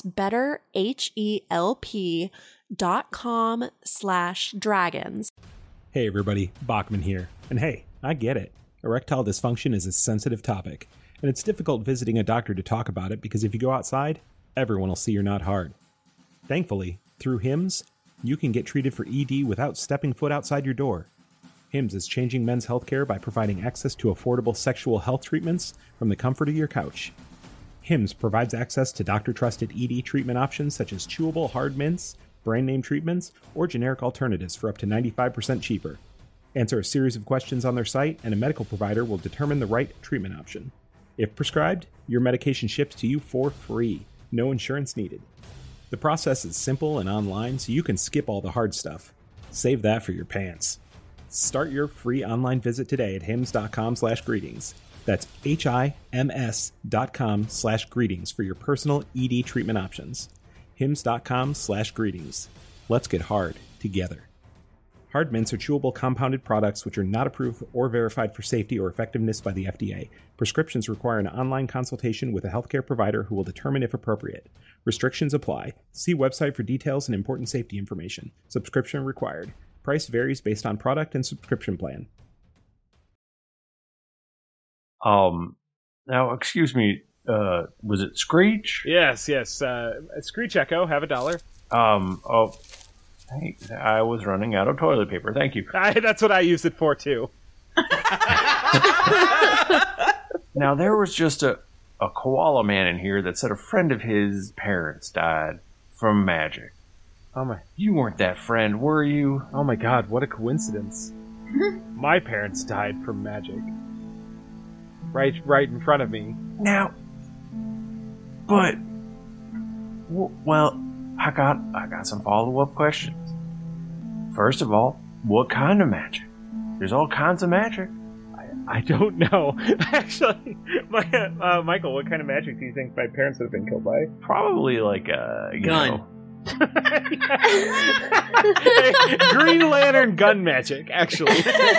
betterhelp.com slash dragons.
Hey everybody, Bachman here. And hey, I get it. Erectile dysfunction is a sensitive topic, and it's difficult visiting a doctor to talk about it because if you go outside, everyone will see you're not hard. Thankfully, through Hims, you can get treated for E D without stepping foot outside your door. Hims is changing men's healthcare by providing access to affordable sexual health treatments from the comfort of your couch. Hims provides access to doctor-trusted E D treatment options such as chewable hard mints, brand-name treatments, or generic alternatives for up to ninety-five percent cheaper. Answer a series of questions on their site, and a medical provider will determine the right treatment option. If prescribed, your medication ships to you for free, no insurance needed. The process is simple and online, so you can skip all the hard stuff. Save that for your pants. Start your free online visit today at hims.com slash greetings. That's H-I-M-S dot com slash greetings for your personal E D treatment options. Hims.com slash greetings. Let's get hard together. Hard mints are chewable compounded products which are not approved or verified for safety or effectiveness by the F D A. Prescriptions require an online consultation with a healthcare provider who will determine if appropriate. Restrictions apply. See website for details and important safety information. Subscription required. Price varies based on product and subscription plan.
Um, now, excuse me, uh, was it Screech?
Yes, yes. Uh, Screech Echo, have a dollar.
Um, oh, hey, I was running out of toilet paper. Thank you.
I, that's what I used it for, too.
Now, there was just a, a koala man in here that said a friend of his parents died from magic.
Oh my!
You weren't that friend, were you?
Oh my God! What a coincidence! My parents died from magic. Right, right in front of me.
Now, but w- well, I got I got some follow up questions. First of all, what kind of magic? There's all kinds of magic.
I don't know. Actually, my, uh, Michael, what kind of magic do you think my parents would have been killed by?
Probably like a you
gun.
know,
Green Lantern gun magic, actually.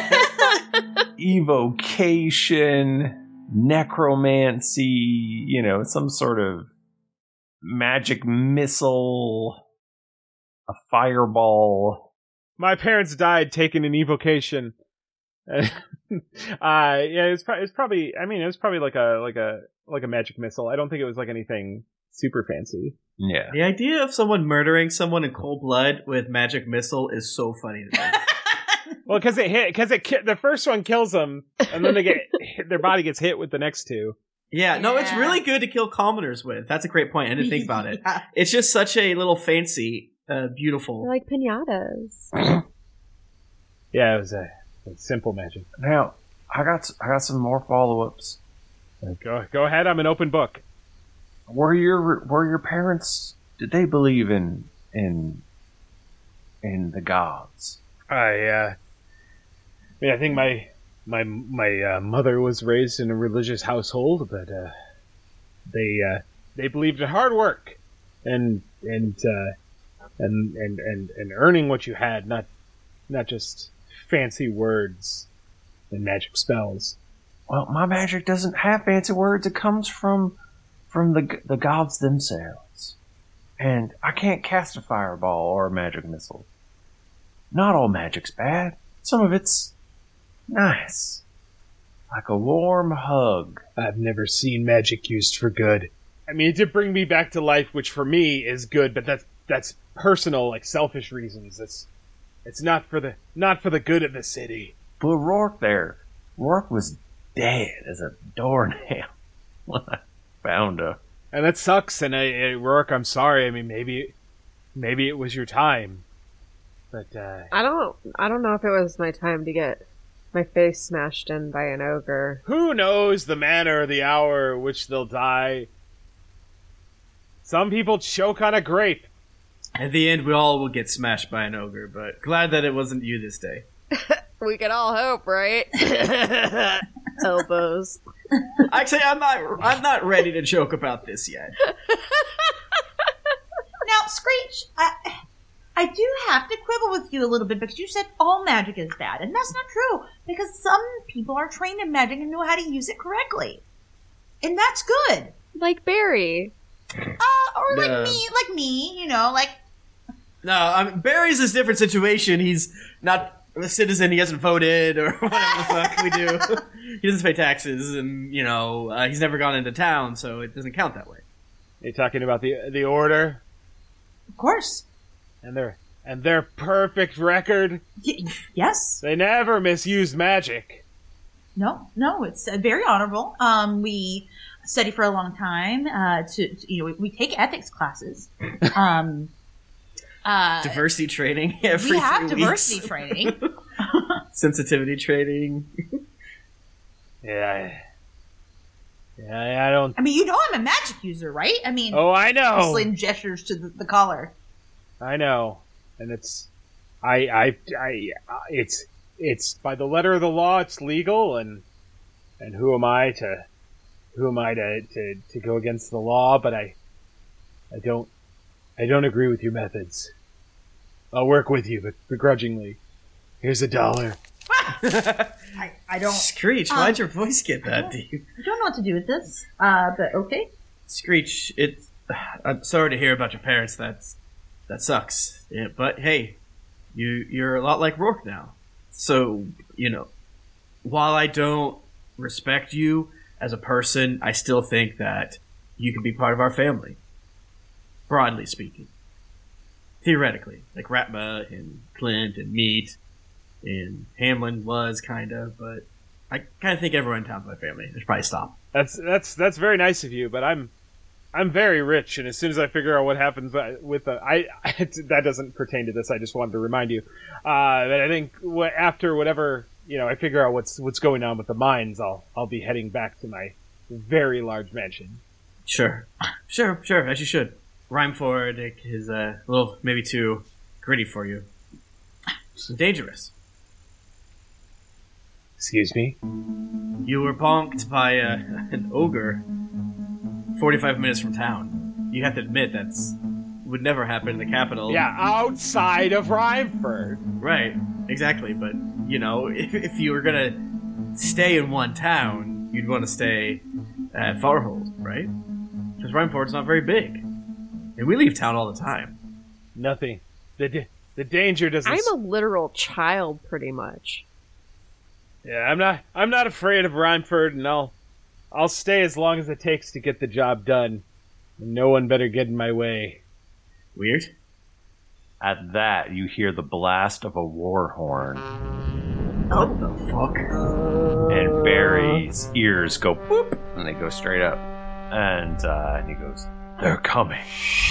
evocation, necromancy, you know, some sort of magic missile, a fireball.
My parents died taking an evocation. uh, yeah, it was, pro- it was probably. I mean, it was probably like a like a like a magic missile. I don't think it was like anything super fancy.
Yeah.
The idea of someone murdering someone in cold blood with magic missile is so funny to me.
Well, because it hit, because it ki- the first one kills them, and then they get hit, their body gets hit with the next two.
Yeah, no, it's really good to kill commoners with. That's a great point. I didn't think about it.
Yeah.
It's just such a little fancy, uh, beautiful.
They're like pinatas.
Yeah, it was a, a simple magic.
Now, I got I got some more follow ups.
Go go ahead. I'm an open book.
Were your were your parents? Did they believe in in in the gods?
I uh, I mean, I think my my my uh, mother was raised in a religious household, but uh, they uh, they believed in hard work and and uh, and and and and earning what you had, not not just fancy words and magic spells.
Well, my magic doesn't have fancy words. It comes from from the the gods themselves, and I can't cast a fireball or a magic missile. Not all magic's bad. Some of it's nice, like a warm hug.
I've never seen magic used for good. I mean, it did bring me back to life, which for me is good, but that's that's personal, like selfish reasons. It's it's not for the not for the good of the city.
But Rourke there, Rourke was dead as a doornail when I found her.
And that sucks. And I, I, Rourke, I'm sorry. I mean, maybe maybe it was your time, but uh,
I don't. I don't know if it was my time to get my face smashed in by an ogre.
Who knows the manner or the hour which they'll die? Some people choke on a grape.
At the end, we all will get smashed by an ogre, but glad that it wasn't you this day.
We can all hope, right? Elbows.
Actually, I'm not. I'm not ready to joke about this yet.
Now, Screech, I, I do have to quibble with you a little bit because you said all magic is bad, and that's not true because some people are trained in magic and know how to use it correctly, and that's good.
Like Barry.
Uh, or like
No.
me, like me, you know, like
No, I mean, Barry's is a different situation. He's not a citizen. He hasn't voted or whatever the fuck we do. He doesn't pay taxes, and you know uh, he's never gone into town, so it doesn't count that way.
You're talking about the the order,
of course.
and their and their perfect record.
Y- yes.
They never misused magic.
No, no, it's uh, very honorable. Um, we study for a long time. Uh, to, to you know, we, we take ethics classes. Um, uh,
Diversity training every
we have
three
diversity
weeks.
training.
Sensitivity training.
Yeah, yeah, I don't.
I mean, you know, I'm a magic user, right? I mean,
Oh, I know.
Sling gestures to the, the collar.
I know, and it's, I, I, I, it's, it's by the letter of the law. It's legal, and and who am I to, who am I to, to, to go against the law? But I, I don't, I don't agree with your methods. I'll work with you, but begrudgingly. Here's a dollar.
I, I don't.
Screech,
Um,
why'd your voice get that deep?
I don't know what to do with this. Uh, but okay.
Screech, it's. I'm sorry to hear about your parents. That's that sucks. Yeah, but hey, you you're a lot like Rourke now. So you know, while I don't respect you, as a person, I still think that you can be part of our family. Broadly speaking. Theoretically. Like Ratma and Clint and Meat and Hamlin was kind of, but I kind of think everyone in town's my family. I should probably stop.
That's that's that's very nice of you, but I'm I'm very rich, and as soon as I figure out what happens with the I, I that doesn't pertain to this. I just wanted to remind you uh, that I think wh- after whatever you know, I figure out what's what's going on with the mines, I'll I'll be heading back to my very large mansion.
Sure, sure, sure. As you should. Rhymeford is a little maybe too gritty for you. It's dangerous.
Excuse me?
You were bonked by uh, an ogre forty-five minutes from town. You have to admit that's would never happen in the capital.
Yeah, outside of Rhymeford.
Right, exactly. But, you know, if, if you were going to stay in one town, you'd want to stay at Farhold, right? Because Rhymeford's not very big. And we leave town all the time.
Nothing. The, d- the danger doesn't...
I'm a literal child, pretty much.
Yeah, I'm not. I'm not afraid of Rhymeford, and I'll, I'll stay as long as it takes to get the job done. And no one better get in my way.
Weird.
At that, you hear the blast of a war horn,
Oh, what the fuck?
and Barry's ears go boop, and they go straight up. And uh, and he goes, "They're coming."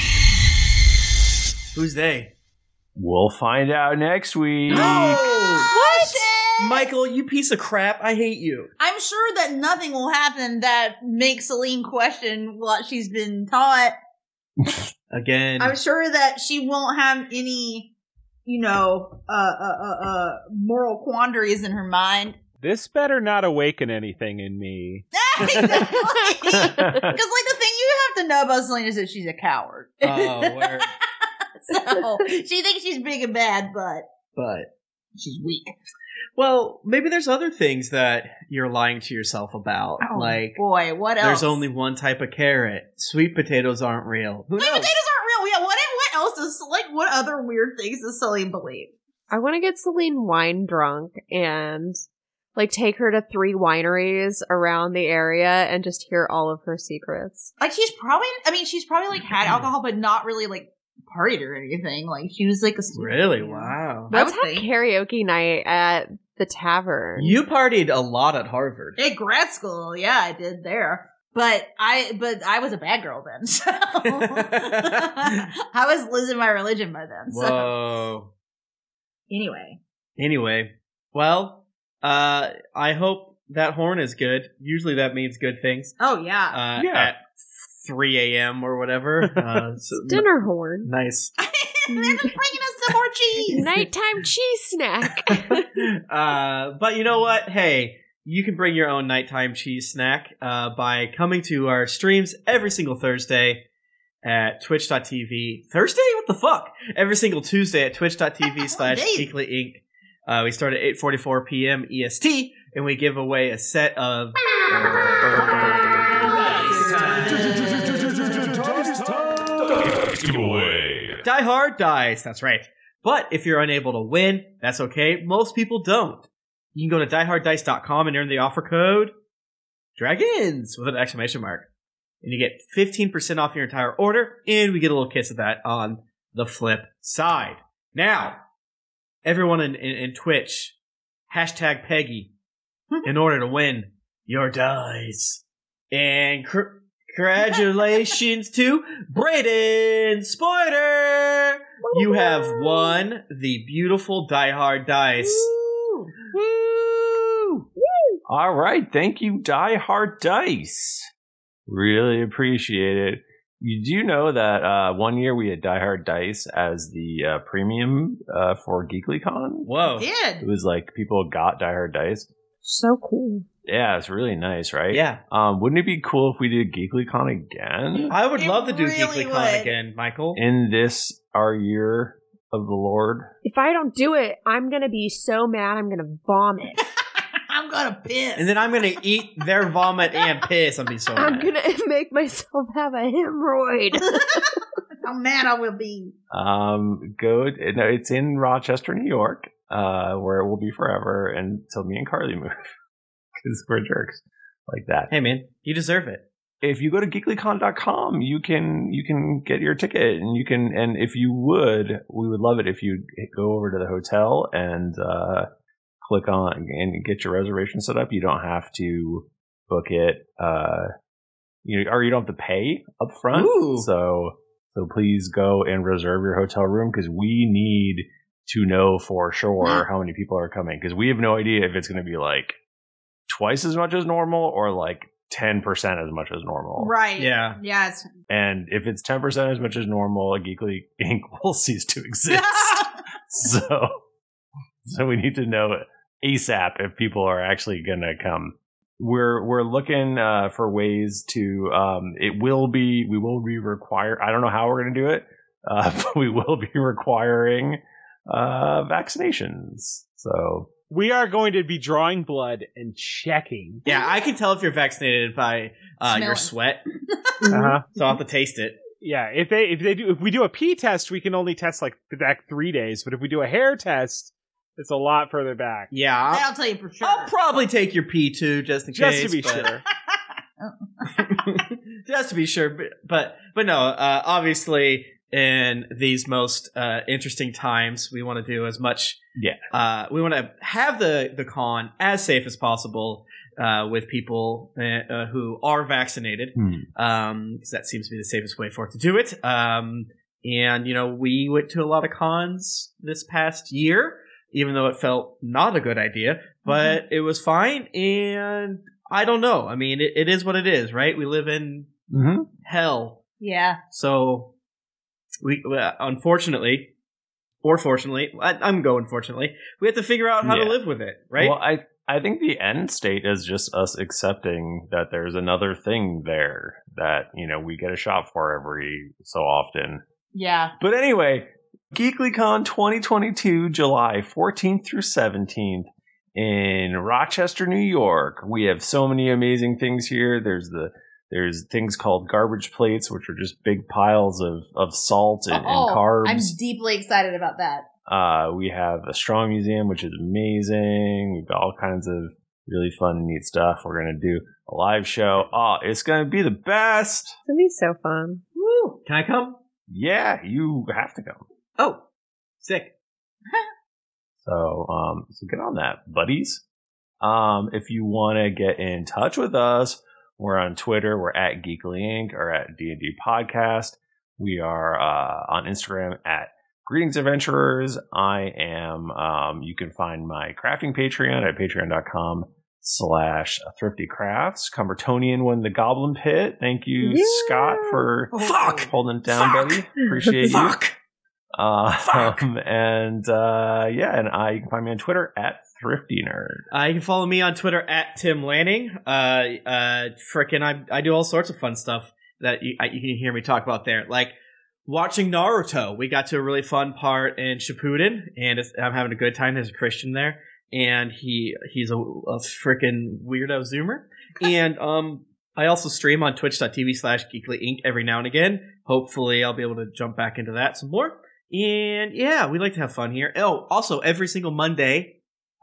Who's they?
We'll find out next week.
What? Michael, you piece of crap. I hate you.
I'm sure that nothing will happen that makes Celine question what she's been taught.
Again.
I'm sure that she won't have any, you know, uh, uh, uh, uh, moral quandaries in her mind.
This better not awaken anything in me.
Exactly. Because, like, the thing you have to know about Celine is that she's a coward.
Oh, word.
So, she thinks she's big and bad, but
But
she's weak.
Well, maybe there's other things that you're lying to yourself about.
Oh,
like,
boy, what else?
there's only one type of carrot. Sweet potatoes aren't real. Who
Sweet
knows?
potatoes aren't real. Yeah, what, what else does, like, what other weird things does Celine believe?
I want to get Celine wine drunk and, like, take her to three wineries around the area and just hear all of her secrets.
Like, she's probably, I mean, she's probably, like, had alcohol, but not really, like, partied or anything. Like, she was, like, a student.
Really? Wow.
Let's
I
have
would think.
karaoke night at the tavern.
You partied a lot at Harvard.
At grad school, yeah, I did there. But I, but I was a bad girl then, so. I was losing my religion by then, so.
Whoa.
Anyway.
Anyway, well, uh, I hope that horn is good. Usually that means good things.
Oh, yeah.
Uh,
Yeah.
At three a.m. or whatever. Uh, so,
Dinner horn.
Nice.
They're just bringing us some more cheese.
Nighttime cheese snack.
uh, but you know what? Hey, you can bring your own nighttime cheese snack uh, by coming to our streams every single Thursday at twitch dot t v. Thursday? What the fuck? Every single Tuesday at twitch dot t v slash Geekly Inc. Uh, we start at eight forty-four p.m. E S T, and we give away a set of... Die Hard Dice, that's right. But if you're unable to win, that's okay. Most people don't. You can go to die hard dice dot com and enter the offer code DRAGONS with an exclamation mark. And you get fifteen percent off your entire order, and we get a little kiss of that on the flip side. Now, everyone in, in, in Twitch, hashtag Peggy, in order to win your dice. And cr- congratulations to Brayden Spoiler! You have won the beautiful Die Hard Dice.
Woo! All right, thank you, Die Hard Dice. Really appreciate it. You do know that uh, one year we had Die Hard Dice as the uh, premium uh, for GeeklyCon?
Whoa.
Did.
It was like people got Die Hard Dice.
So cool.
Yeah, it's really nice, right?
Yeah.
Um, wouldn't it be cool if we did GeeklyCon again?
I would
It
love to do
really
GeeklyCon
would.
again, Michael.
In this, our year of the Lord?
If I don't do it, I'm gonna be so mad I'm gonna vomit.
I'm gonna piss.
And then I'm going to eat their vomit and piss. I'll be so
I'm
mad.
gonna make myself have a hemorrhoid.
That's how mad I will be.
Um, go. No, it's in Rochester, New York, uh, where it will be forever until me and Carly move, because we're jerks. like that.
Hey, man, you deserve it.
If you go to geekly con dot com, you can you can get your ticket, and you can and if you would, we would love it if you go over to the hotel and uh, click on and get your reservation set up. You don't have to book it, uh, you know, or you don't have to pay up front.
Ooh.
So so please go and reserve your hotel room, because we need to know for sure how many people are coming, because we have no idea if it's going to be like twice as much as normal or like ten percent as much as normal.
Right.
Yeah.
Yeah. It's...
And if it's ten percent as much as normal, Geekly Incorporated will cease to exist. so, so we need to know ASAP if people are actually going to come. We're we're looking uh, for ways to. Um, it will be we will be required. I don't know how we're going to do it, uh, but we will be requiring uh, vaccinations. So.
We are going to be drawing blood and checking.
Yeah, I can tell if you're vaccinated by uh, your sweat.
Uh-huh.
So I'll have to taste it.
Yeah, if they if they do if we do a pee test, we can only test like back three days. But if we do a hair test, it's a lot further back.
Yeah, I'll,
I'll tell you for sure.
I'll probably take your pee too, just in
Just
case.
to be
but...
sure.
just to be sure, but but, but no, uh, obviously in these most uh, interesting times, we want to do as much.
Yeah,
uh, we want to have the the con as safe as possible uh, with people uh, uh, who are vaccinated,
hmm.
um, because that seems to be the safest way for it to do it. Um, and you know, we went to a lot of cons this past year, even though it felt not a good idea, but mm-hmm. it was fine. And I don't know. I mean, it, it is what it is, right? We live in
mm-hmm.
hell.
Yeah.
So we, uh, unfortunately, or fortunately, I, I'm going fortunately, we have to figure out how
yeah.
to live with it, right?
Well, I I think the end state is just us accepting that there's another thing there that, you know, we get a shot for every so often.
Yeah.
But anyway, GeeklyCon twenty twenty-two, July fourteenth through seventeenth in Rochester, New York. We have so many amazing things here. There's the There's things called garbage plates, which are just big piles of, of salt and,
oh,
and carbs.
I'm deeply excited about that.
Uh, we have a Strong Museum, which is amazing. We've got all kinds of really fun and neat stuff. We're going to do a live show. Oh, it's going to be the best.
It's going to be so fun.
Woo! Can I come?
Yeah, you have to come.
Oh, sick.
So, um, so get on that, buddies. Um, if you want to get in touch with us, we're on Twitter. We're at Geekly Incorporated or at D and D Podcast. We are uh, on Instagram at Greetings Adventurers. I am, um, you can find my crafting Patreon at patreon.com slash thrifty crafts. Cumbertonian won the Goblin Pit. Thank you, yeah. Scott, for
Fuck.
holding it down,
Fuck.
buddy. Appreciate
Fuck.
you. Uh,
Fuck.
Um, and uh, yeah, and I, you can find me on Twitter at Thrifty Nerd.
Uh, you can follow me on Twitter at Tim Lanning. Uh, uh, frickin' I, I do all sorts of fun stuff that you, I, you can hear me talk about there. Like watching Naruto. We got to a really fun part in Shippuden, and it's, I'm having a good time. There's a Christian there, and he he's a, a frickin' weirdo zoomer. And um, I also stream on twitch.tv slash Geekly Inc every now and again. Hopefully I'll be able to jump back into that some more. And yeah, we like to have fun here. Oh, also every single Monday,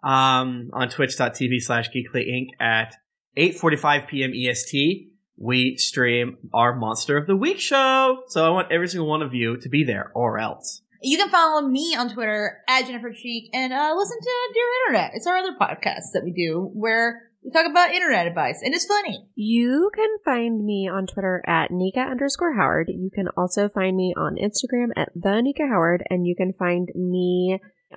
Um, on twitch.tv slash Geekly Inc at eight forty-five p.m. E S T, we stream our Monster of the Week show. So I want every single one of you to be there, or else.
You can follow me on Twitter at Jennifer Cheek and uh, listen to Dear Internet. It's our other podcast that we do where we talk about internet advice, and it's funny.
You can find me on Twitter at Nika underscore Howard. You can also find me on Instagram at the Nika Howard, and you can find me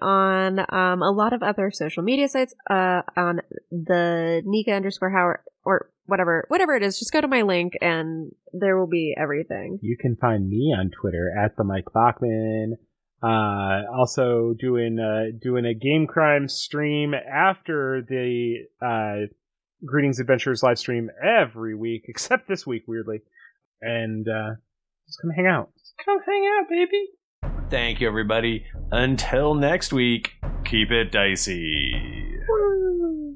on um, a lot of other social media sites uh, on the Nika underscore Howard or whatever, whatever it is. Just go to my link and there will be everything.
You can find me on Twitter at the Mike Bachman. Uh, also doing uh, doing a Game Crime stream after the uh, Greetings Adventures live stream every week, except this week, weirdly. And uh, just come hang out. Just come hang out, baby.
Thank you, everybody. Until next week, keep it dicey.
Woo.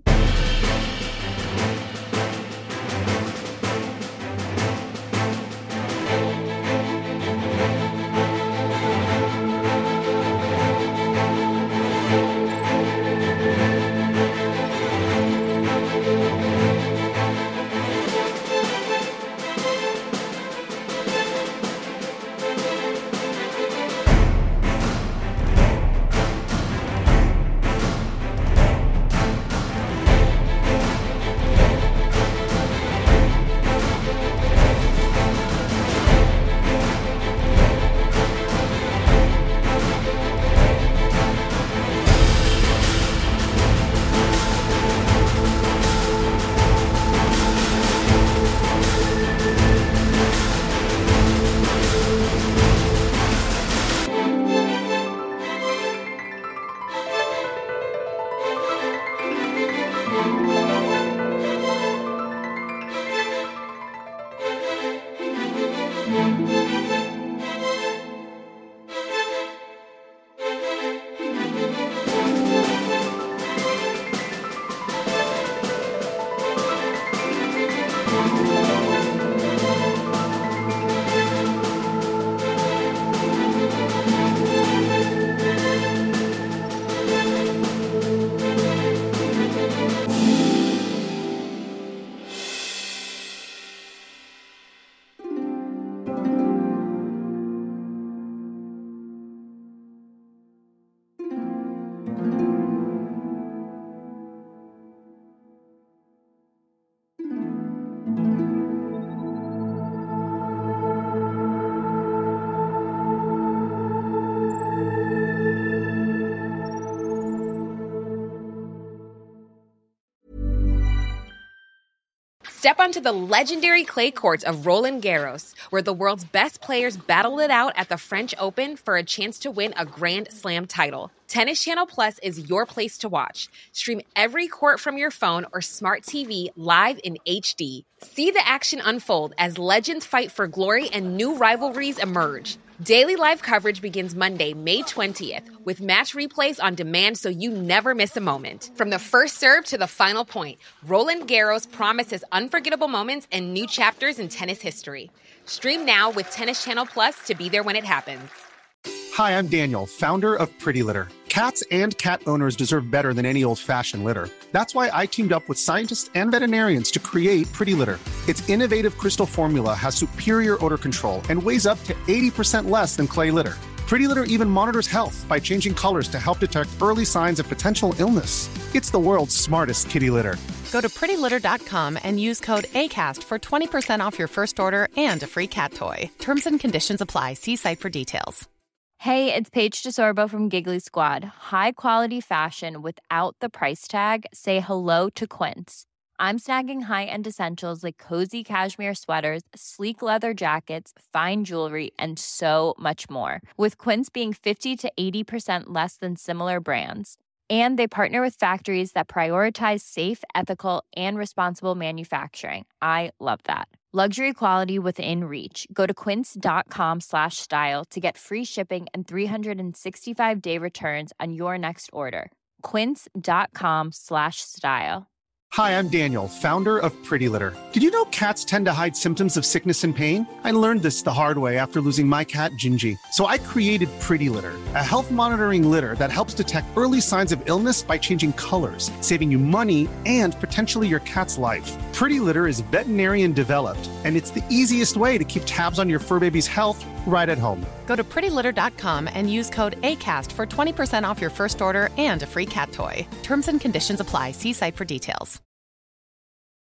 Step onto the legendary clay courts of Roland Garros, where the world's best players battle it out at the French Open for a chance to win a Grand Slam title. Tennis Channel Plus is your place to watch. Stream every court from your phone or smart T V live in H D. See the action unfold as legends fight for glory and new rivalries emerge. Daily live coverage begins Monday, May twentieth, with match replays on demand so you never miss a moment. From the first serve to the final point, Roland Garros promises unforgettable moments and new chapters in tennis history. Stream now with Tennis Channel Plus to be there when it happens.
Hi, I'm Daniel, founder of Pretty Litter. Cats and cat owners deserve better than any old-fashioned litter. That's why I teamed up with scientists and veterinarians to create Pretty Litter. Its innovative crystal formula has superior odor control and weighs up to eighty percent less than clay litter. Pretty Litter even monitors health by changing colors to help detect early signs of potential illness. It's the world's smartest kitty litter.
Go to pretty litter dot com and use code ACAST for twenty percent off your first order and a free cat toy. Terms and conditions apply. See site for details.
Hey, it's Paige DeSorbo from Giggly Squad. High quality fashion without the price tag. Say hello to Quince. I'm snagging high-end essentials like cozy cashmere sweaters, sleek leather jackets, fine jewelry, and so much more. With Quince being fifty to eighty percent less than similar brands. And they partner with factories that prioritize safe, ethical, and responsible manufacturing. I love that. Luxury quality within reach. Go to quince.com slash style to get free shipping and three sixty-five day returns on your next order. Quince.com slash style.
Hi, I'm Daniel, founder of Pretty Litter. Did you know cats tend to hide symptoms of sickness and pain? I learned this the hard way after losing my cat, Gingy. So I created Pretty Litter, a health monitoring litter that helps detect early signs of illness by changing colors, saving you money and potentially your cat's life. Pretty Litter is veterinarian developed, and it's the easiest way to keep tabs on your fur baby's health right at home.
Go to pretty litter dot com and use code ACAST for twenty percent off your first order and a free cat toy. Terms and conditions apply. See site for details.